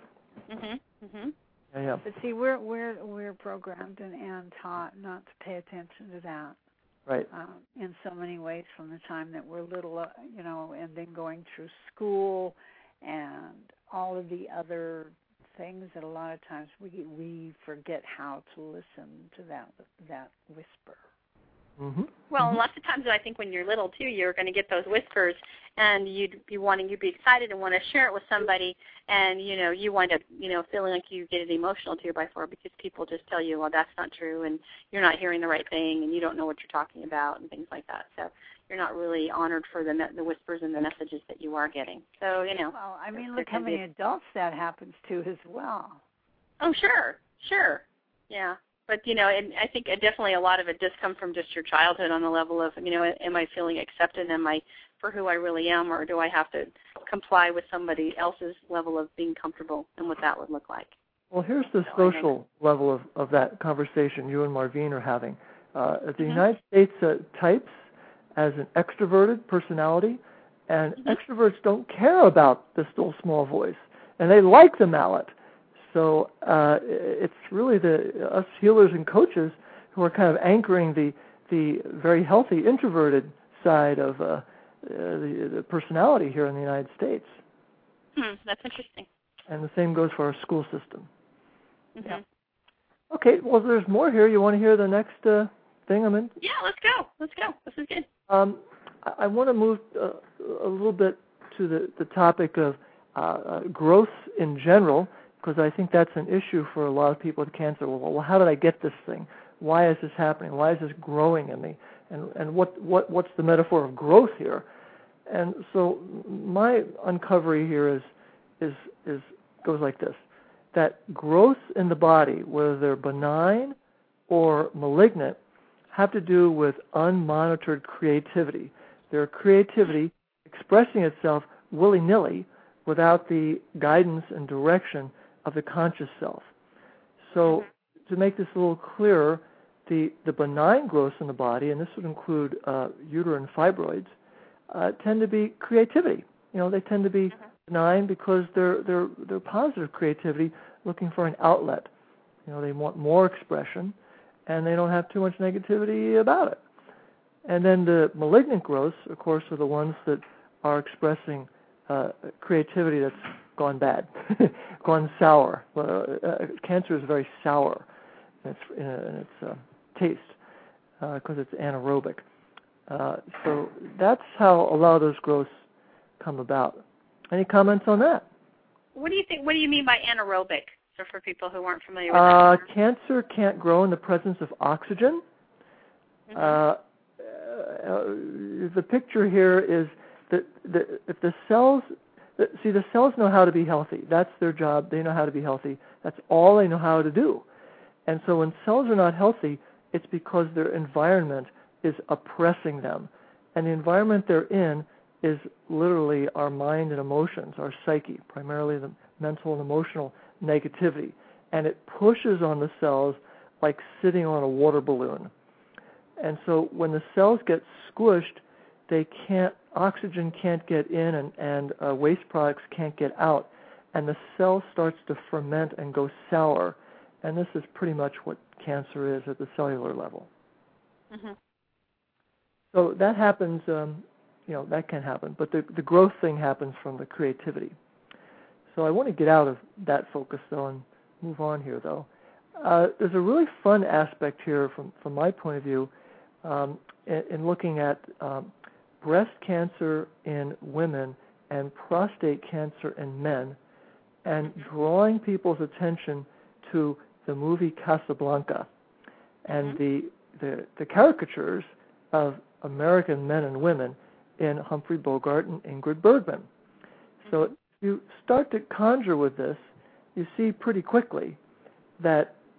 Mhm. Mhm. Yeah, yeah. But see, we're we're we're programmed and, and taught not to pay attention to that. Right. Um, in so many ways, from the time that we're little, uh, you know, and then going through school, and all of the other things that a lot of times we we forget how to listen to that that whisper. Mm-hmm. Well, mm-hmm. lots of times I think when you're little too, you're going to get those whispers, and you'd be wanting, you'd be excited and want to share it with somebody, and you know, you wind up, you know, feeling like you get emotional to your by four because people just tell you, well, that's not true, and you're not hearing the right thing, and you don't know what you're talking about, and things like that. So you're not really honored for the the whispers and the messages that you are getting. So you know. Well, I mean, look how many adults that happens to as well. Oh, sure, sure, yeah. But, you know, and I think definitely a lot of it does come from just your childhood on the level of, you know, am I feeling accepted? Am I for who I really am? Or do I have to comply with somebody else's level of being comfortable and what that would look like? Well, here's the so social level of, of that conversation you and Marvine are having. Uh, the mm-hmm. United States uh, types as an extroverted personality, and mm-hmm. extroverts don't care about the still small voice, and they like the mallet. So uh, it's really the us healers and coaches who are kind of anchoring the the very healthy introverted side of uh, uh, the, the personality here in the United States. Hmm, that's interesting. And the same goes for our school system. Mm-hmm. Yeah. Okay, well, there's more here. You want to hear the next uh, thing I'm in? Yeah, let's go. Let's go. This is good. Um, I, I want to move uh, a little bit to the, the topic of uh, uh, growth in general, because I think that's an issue for a lot of people with cancer. Well, well, how did I get this thing? Why is this happening? Why is this growing in me? And and what, what what's the metaphor of growth here? And so my uncovery here is is is goes like this: that growth in the body, whether they're benign or malignant, have to do with unmonitored creativity. Their creativity expressing itself willy-nilly without the guidance and direction of the conscious self. So to make this a little clearer, the, the benign growths in the body, and this would include uh, uterine fibroids, uh, tend to be creativity. You know, they tend to be mm-hmm. benign because they're, they're, they're positive creativity looking for an outlet. You know, they want more expression, and they don't have too much negativity about it. And then the malignant growths, of course, are the ones that are expressing uh, creativity that's gone bad, gone sour. Well, uh, cancer is very sour in its, in its uh, taste because uh, it's anaerobic. Uh, so that's how a lot of those growths come about. Any comments on that? What do you think? What do you mean by anaerobic? So for people who aren't familiar with uh, that. Cancer can't grow in the presence of oxygen. Mm-hmm. Uh, uh, the picture here is that the, if the cells, the, see, the cells know how to be healthy. That's their job. They know how to be healthy. That's all they know how to do. And so when cells are not healthy, it's because their environment is oppressing them. And the environment they're in is literally our mind and emotions, our psyche, primarily the mental and emotional negativity. And it pushes on the cells like sitting on a water balloon. And so when the cells get squished, they can't, oxygen can't get in and, and uh, waste products can't get out. And the cell starts to ferment and go sour. And this is pretty much what cancer is at the cellular level. Mm-hmm. So that happens, um, you know, that can happen. But the, the growth thing happens from the creativity. So I want to get out of that focus, though, and move on here, though. Uh, there's a really fun aspect here from, from my point of view um, in, in looking at um, breast cancer in women and prostate cancer in men and drawing people's attention to the movie Casablanca and the, the, the caricatures of American men and women in Humphrey Bogart and Ingrid Bergman. So if you start to conjure with this, you see pretty quickly that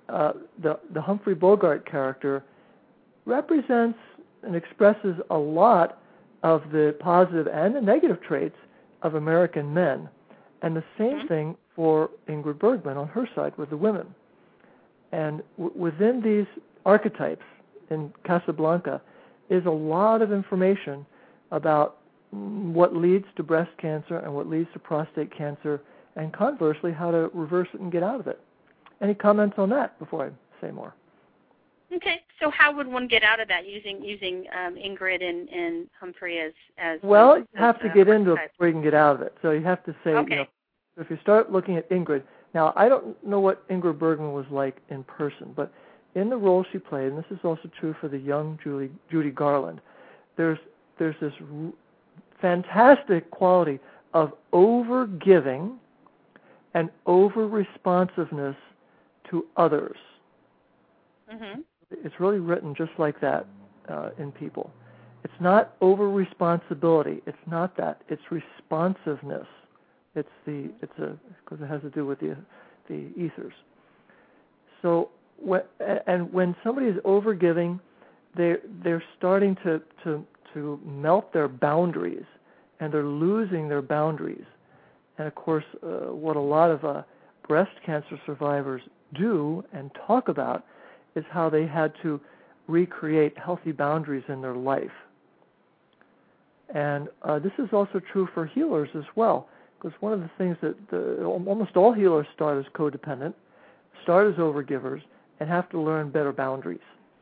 uh, the the Humphrey Bogart character represents and expresses a lot of the positive and the negative traits of American men, and the same mm-hmm. thing for Ingrid Bergman on her side with the women. And w- within these archetypes in Casablanca is a lot of information about what leads to breast cancer and what leads to prostate cancer, and conversely, how to reverse it and get out of it. Any comments on that before I say more? Okay, so how would one get out of that using using um, Ingrid and, and Humphrey as as well? You have as, to uh, get into it type. before you can get out of it. So you have to say, okay. you know, if you start looking at Ingrid. Now, I don't know what Ingrid Bergman was like in person, but in the role she played, and this is also true for the young Julie, Judy Garland, there's there's this r- fantastic quality of over-giving and over-responsiveness to others. Mm-hmm. It's really written just like that uh, in people. It's not over-responsibility. It's not that. It's responsiveness. It's the it's a because it has to do with the the ethers. So when, and when somebody is over-giving, they they're starting to to to melt their boundaries, and they're losing their boundaries. And of course, uh, what a lot of uh, breast cancer survivors do and talk about is how they had to recreate healthy boundaries in their life. And uh, this is also true for healers as well, because one of the things that the, almost all healers start as codependent, start as overgivers, and have to learn better boundaries.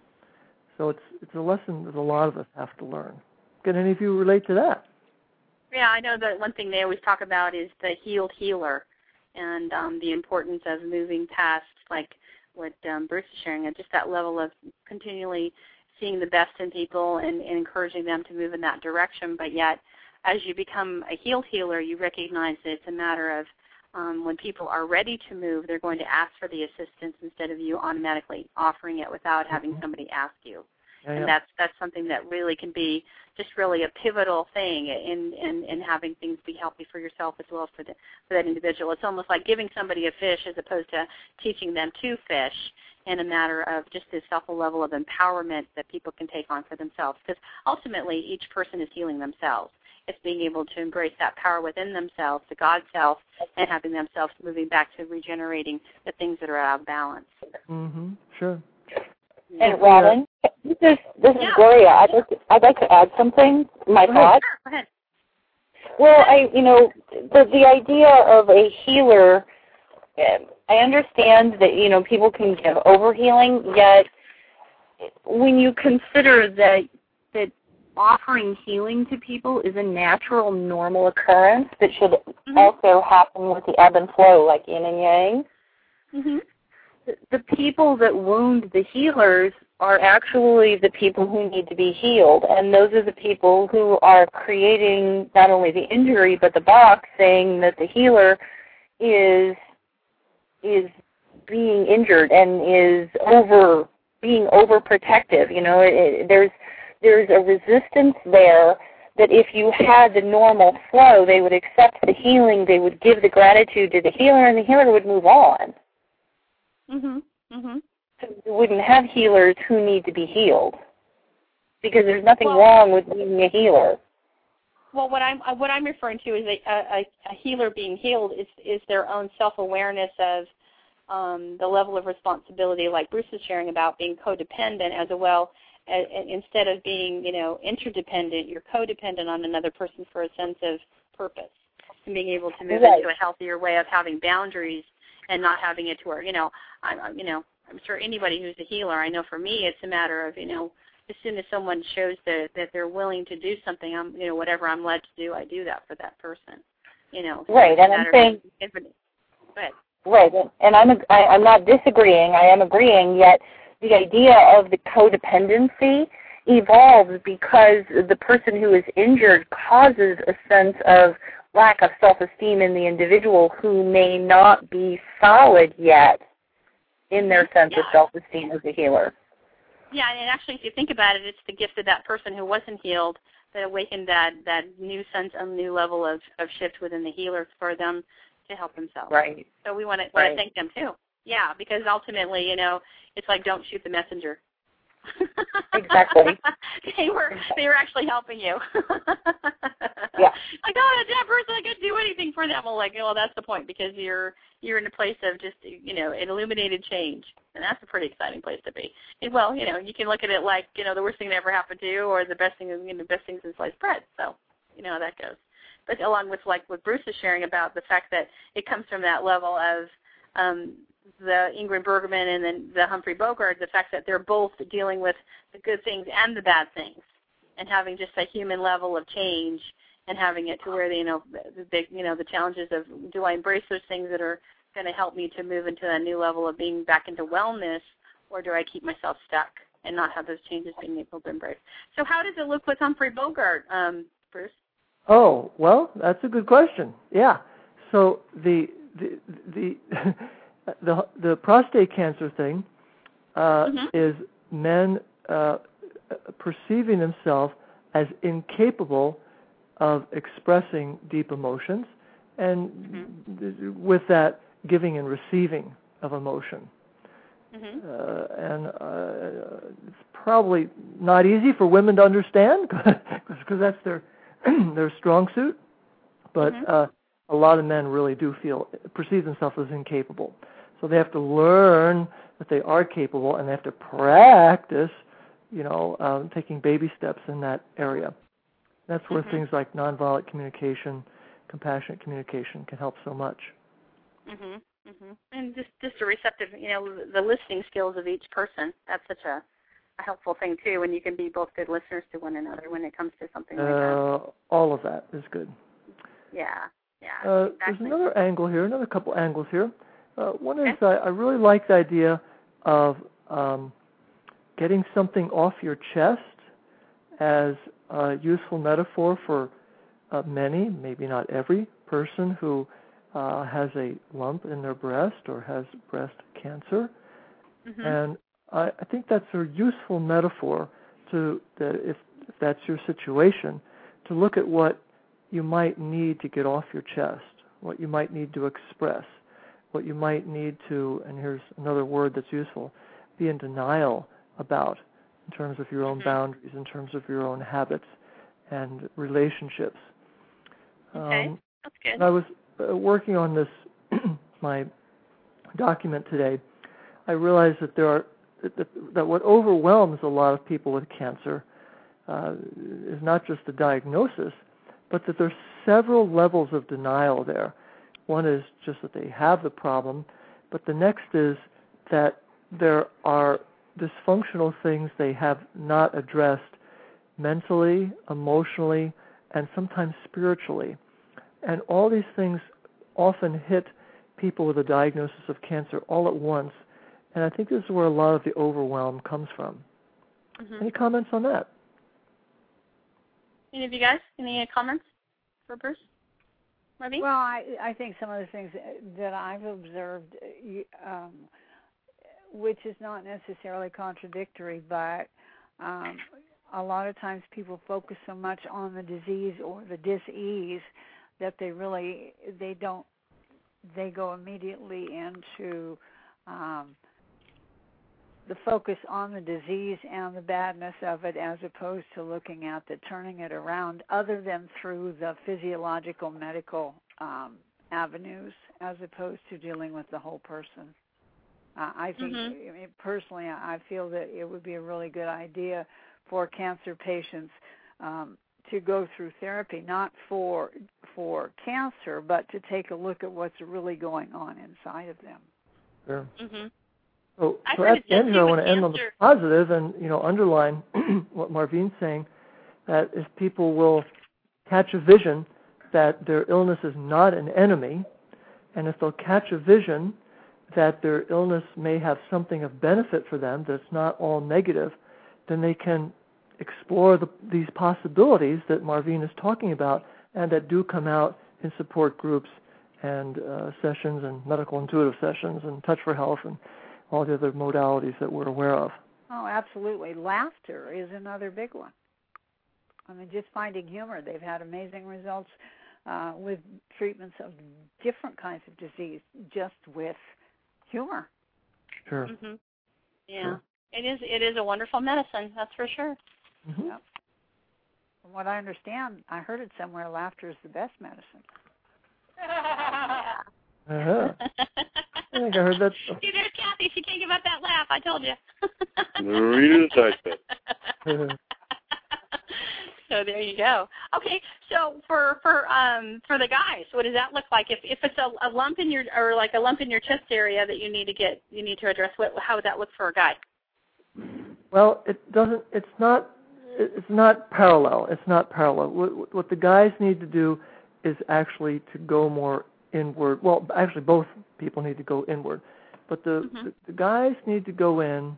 So it's it's a lesson that a lot of us have to learn. Can any of you relate to that? Yeah, I know that one thing they always talk about is the healed healer, and um, the importance of moving past, like what um, Bruce is sharing, and just that level of continually seeing the best in people and, and encouraging them to move in that direction. But yet, as you become a healed healer, you recognize that it's a matter of um, when people are ready to move, they're going to ask for the assistance instead of you automatically offering it without having somebody ask you. Yeah, and yeah. that's that's something that really can be just really a pivotal thing in, in, in having things be healthy for yourself as well as for, the, for that individual. It's almost like giving somebody a fish as opposed to teaching them to fish, in a matter of just this self level of empowerment that people can take on for themselves. Because ultimately, each person is healing themselves. It's being able to embrace that power within themselves, the God self, and having themselves moving back to regenerating the things that are out of balance. Mm-hmm. Sure. And Robin, this is this is Yeah. Gloria. I'd like to, I'd like to add something. My Go thought. Sure, go ahead. Well, I you know the the idea of a healer. um, I understand that you know people can give over healing, yet when you consider that that offering healing to people is a natural, normal occurrence that should mm-hmm. also happen with the ebb and flow, like yin and yang. Mm-hmm. The people that wound the healers are actually the people who need to be healed, and those are the people who are creating not only the injury but the box, saying that the healer is is being injured and is over being overprotective. You know, it, there's there's a resistance there that if you had the normal flow, they would accept the healing, they would give the gratitude to the healer, and the healer would move on. Mhm. Mhm. So we wouldn't have healers who need to be healed, because there's nothing well, wrong with being a healer. Well, what I'm what I'm referring to is a, a, a healer being healed is is their own self-awareness of um, the level of responsibility, like Bruce is sharing about being codependent as well. As, instead of being, you know, interdependent, you're codependent on another person for a sense of purpose and being able to move right. into a healthier way of having boundaries and not having it to where, you know, I'm, you know, I'm sure anybody who's a healer, I know for me it's a matter of, you know, as soon as someone shows that that they're willing to do something, I'm, you know, whatever I'm led to do, I do that for that person, you know. So right, and I'm saying, go ahead. right, and I'm I, I'm not disagreeing. I am agreeing. Yet the idea of the codependency evolves because the person who is injured causes a sense of lack of self-esteem in the individual who may not be solid yet in their sense yeah. of self-esteem as a healer. Yeah, and actually, if you think about it, it's the gift of that person who wasn't healed that awakened that, that new sense, a new level of, of shift within the healer for them to help themselves. Right. So we want to, right. want to thank them, too. Yeah, because ultimately, you know, it's like don't shoot the messenger. Exactly. they were they were actually helping you. Yeah. Like, oh, that person, I couldn't do anything for them. Well, like, well, that's the point, because you're you're in a place of just, you know, an illuminated change, and that's a pretty exciting place to be. And, well, you know, you can look at it like, you know, the worst thing that ever happened to you, or the best thing, you know, the best things in sliced bread. So, you know how that goes. But along with, like, what Bruce is sharing about the fact that it comes from that level of um, the Ingrid Bergman and then the Humphrey Bogart, the fact that they're both dealing with the good things and the bad things, and having just a human level of change, and having it to where, you know, the big, you know, the challenges of, do I embrace those things that are going to help me to move into a new level of being back into wellness, or do I keep myself stuck and not have those changes being able to embrace? So how does it look with Humphrey Bogart, um, Bruce? Oh, well, that's a good question. Yeah. So the the the the, the prostate cancer thing uh, mm-hmm. is men uh, perceiving themselves as incapable of expressing deep emotions, and mm-hmm. with that, giving and receiving of emotion. Mm-hmm. Uh, and uh, it's probably not easy for women to understand, because that's their their strong suit. But mm-hmm. uh, a lot of men really do feel perceive themselves as incapable. So they have to learn that they are capable, and they have to practice, you know, um, taking baby steps in that area. That's where mm-hmm. things like nonviolent communication, compassionate communication can help so much. Mhm. Mhm. And just just a receptive, you know, the listening skills of each person. That's such a, a helpful thing too, when you can be both good listeners to one another when it comes to something like uh, that. All of that is good. Yeah. Yeah. Uh, exactly. There's another angle here, another couple angles here. Uh, one okay. is I, I really like the idea of um, getting something off your chest as a useful metaphor for uh, many, maybe not every person who uh, has a lump in their breast or has breast cancer. Mm-hmm. And I, I think that's a useful metaphor to that if, if that's your situation, to look at what you might need to get off your chest, what you might need to express, what you might need to, and here's another word that's useful, be in denial about in terms of your own mm-hmm. boundaries, in terms of your own habits and relationships. Okay, um, that's good. And I was uh, working on this, my document today. I realized that there are that, that what overwhelms a lot of people with cancer uh, is not just the diagnosis, but that there's several levels of denial there. One is just that they have the problem, but the next is that there are dysfunctional things they have not addressed mentally, emotionally, and sometimes spiritually. And all these things often hit people with a diagnosis of cancer all at once. And I think this is where a lot of the overwhelm comes from. Mm-hmm. Any comments on that? Any of you guys? Any comments for Bruce? Maybe? Well, I, I think some of the things that I've observed, um, which is not necessarily contradictory, but um, a lot of times people focus so much on the disease or the dis-ease that they really, they don't, they go immediately into um, the focus on the disease and the badness of it, as opposed to looking at the turning it around, other than through the physiological medical um, avenues, as opposed to dealing with the whole person. Uh, I think, mm-hmm. I mean, personally, I feel that it would be a really good idea for cancer patients um, to go through therapy, not for for cancer, but to take a look at what's really going on inside of them. Sure. Mm-hmm. So, so at the end here, I want to end on the positive and, you know, underline what Marvine's saying, that if people will catch a vision that their illness is not an enemy, and if they'll catch a vision that their illness may have something of benefit for them, that's not all negative, then they can explore the, these possibilities that Marvine is talking about, and that do come out in support groups and uh, sessions and medical intuitive sessions and Touch for Health and all the other modalities that we're aware of. Oh, absolutely. Laughter is another big one. I mean, just finding humor. They've had amazing results uh, with treatments of different kinds of disease just with humor. Sure. Mhm. Yeah. Sure. It is. It is a wonderful medicine. That's for sure. Mm-hmm. Yep. From what I understand, I heard it somewhere. Laughter is the best medicine. Yeah. Uh-huh. I think I heard that. See, there's Kathy. She can't give up that laugh. I told you. Read it like that. So there you go. Okay, so for for um for the guys, what does that look like? If if it's a, a lump in your or like a lump in your chest area that you need to get you need to address, what how would that look for a guy? Well, it doesn't. It's not. It's not parallel. It's not parallel. What, what the guys need to do is actually to go more inward. Well, actually, both people need to go inward, but the mm-hmm. the, the guys need to go in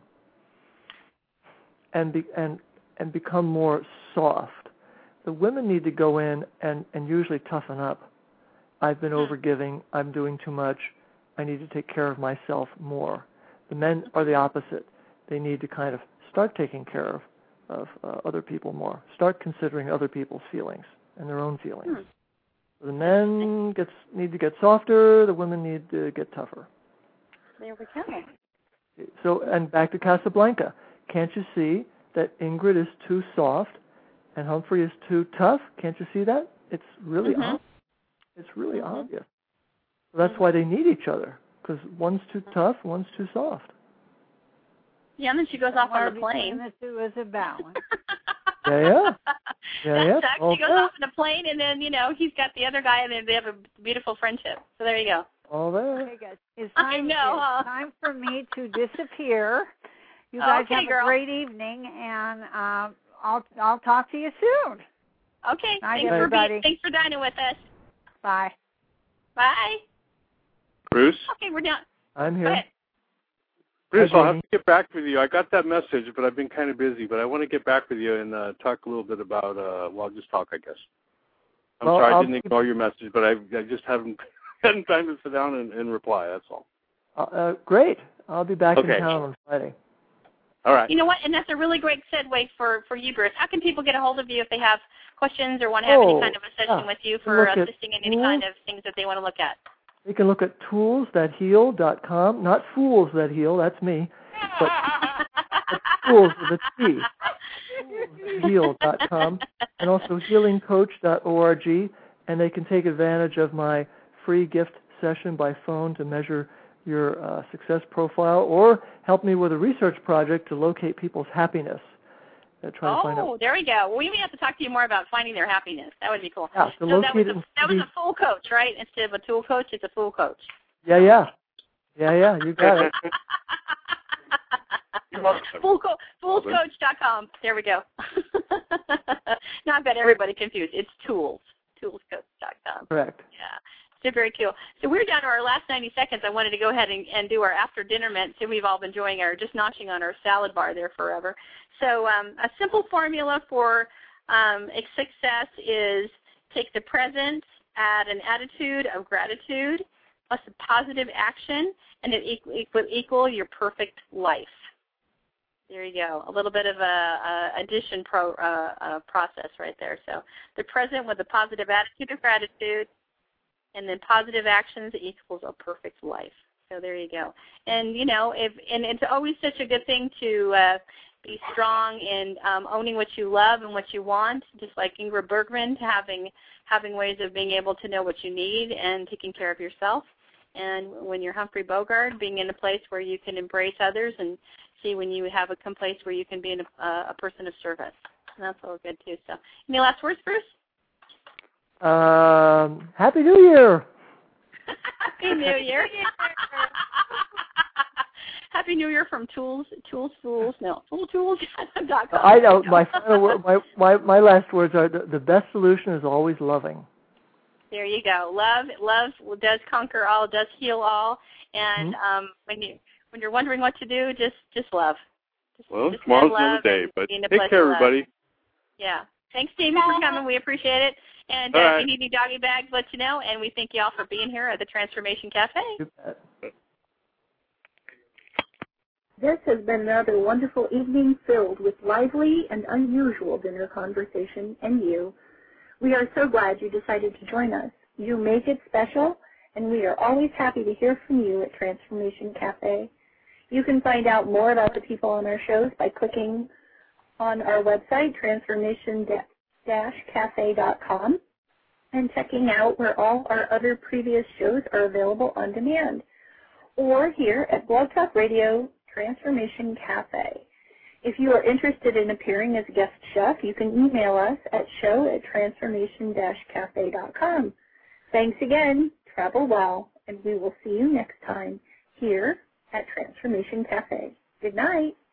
and be and and become more soft. The women need to go in and, and usually toughen up. I've been overgiving. I'm doing too much. I need to take care of myself more. The men are the opposite. They need to kind of start taking care of, of uh, other people more. Start considering other people's feelings and their own feelings. Hmm. The men gets, need to get softer. The women need to get tougher. There we go. So, and back to Casablanca. Can't you see that Ingrid is too soft and Humphrey is too tough? Can't you see that? It's really mm-hmm. obvious. It's really mm-hmm. obvious. So that's mm-hmm. why they need each other, because one's too tough, one's too soft. Yeah, and then she goes off on the plane. The two is a balance. yeah, yeah. Yeah, yeah. She goes off on the plane, and then, you know, he's got the other guy, and then they have a beautiful friendship. So there you go. All there. Okay, guys. It's time, I know, it's huh? time for me to disappear. You guys okay, have girl. a great evening, and um, I'll I'll talk to you soon. Okay. Night, thanks everybody. for being, thanks for dining with us. Bye. Bye. Bruce? Okay, we're done. I'm here. Bruce, I'll have to get back with you. I got that message, but I've been kind of busy. But I want to get back with you and uh, talk a little bit about, uh, well, just talk, I guess. I'm well, sorry I'll I didn't ignore your message, but I, I just haven't had time to sit down and, and reply, that's all. Uh, great. I'll be back okay. in town on Friday. All right. You know what? And that's a really great segue for, for you, Bruce. How can people get a hold of you if they have questions or want to have oh, any kind of a session yeah. with you for look assisting in any tools. kind of things that they want to look at? You can look at tools that heal dot com. Not fools that heal, that's me. But tools with a T. tools heal dot com. And also healing coach dot org. And they can take advantage of my free gift session by phone to measure your uh, success profile, or help me with a research project to locate people's happiness. Uh, try oh, to find out. there we go. We may have to talk to you more about finding their happiness. That would be cool. Yeah, to so locate that was, a, it that was a full coach, right? Instead of a tool coach, it's a full coach. Yeah, yeah. Yeah, yeah, you got it. Full co- fools coach dot com. There we go. Not bet everybody confused. It's tools. tools coach dot com. Correct. Yeah. So very cool. So we're down to our last ninety seconds. I wanted to go ahead and, and do our after dinner mint. So we've all been enjoying our, just notching on our salad bar there forever. So um, a simple formula for um, success is take the present, add an attitude of gratitude, plus a positive action, and it equal, equal, equal your perfect life. There you go. A little bit of a, a addition pro, uh, uh, process right there. So the present with a positive attitude of gratitude, and then positive actions equals a perfect life. So there you go. And, you know, if and it's always such a good thing to uh, be strong in um, owning what you love and what you want, just like Ingrid Bergman, having having ways of being able to know what you need and taking care of yourself. And when you're Humphrey Bogart, being in a place where you can embrace others and see when you have a place where you can be in a, uh, a person of service. And that's all good, too. So any last words, Bruce? Um, Happy New Year. Happy New Year. Happy New Year from Tools, Tools, Fools, no, Fool Tools dot com. I know. My final word, my, my, my last words are the, the best solution is always loving. There you go. Love, love does conquer all, does heal all. And mm-hmm. um, when you when you're wondering what to do, just just love. Just, well, just tomorrow's another day, but take care, everybody. Yeah. Thanks, Jamie, for coming. We appreciate it. And uh, right. if you need any doggy bags, let you know. And we thank you all for being here at the Transformation Cafe. This has been another wonderful evening filled with lively and unusual dinner conversation and you. We are so glad you decided to join us. You make it special, and we are always happy to hear from you at Transformation Cafe. You can find out more about the people on our shows by clicking on our website, transformation dash cafe dot com, and checking out where all our other previous shows are available on demand, or here at Blog Talk Radio Transformation Cafe. If you are interested in appearing as a guest chef, you can email us at show at transformation dash cafe dot com. Thanks again, travel well, and we will see you next time here at Transformation Cafe. Good night.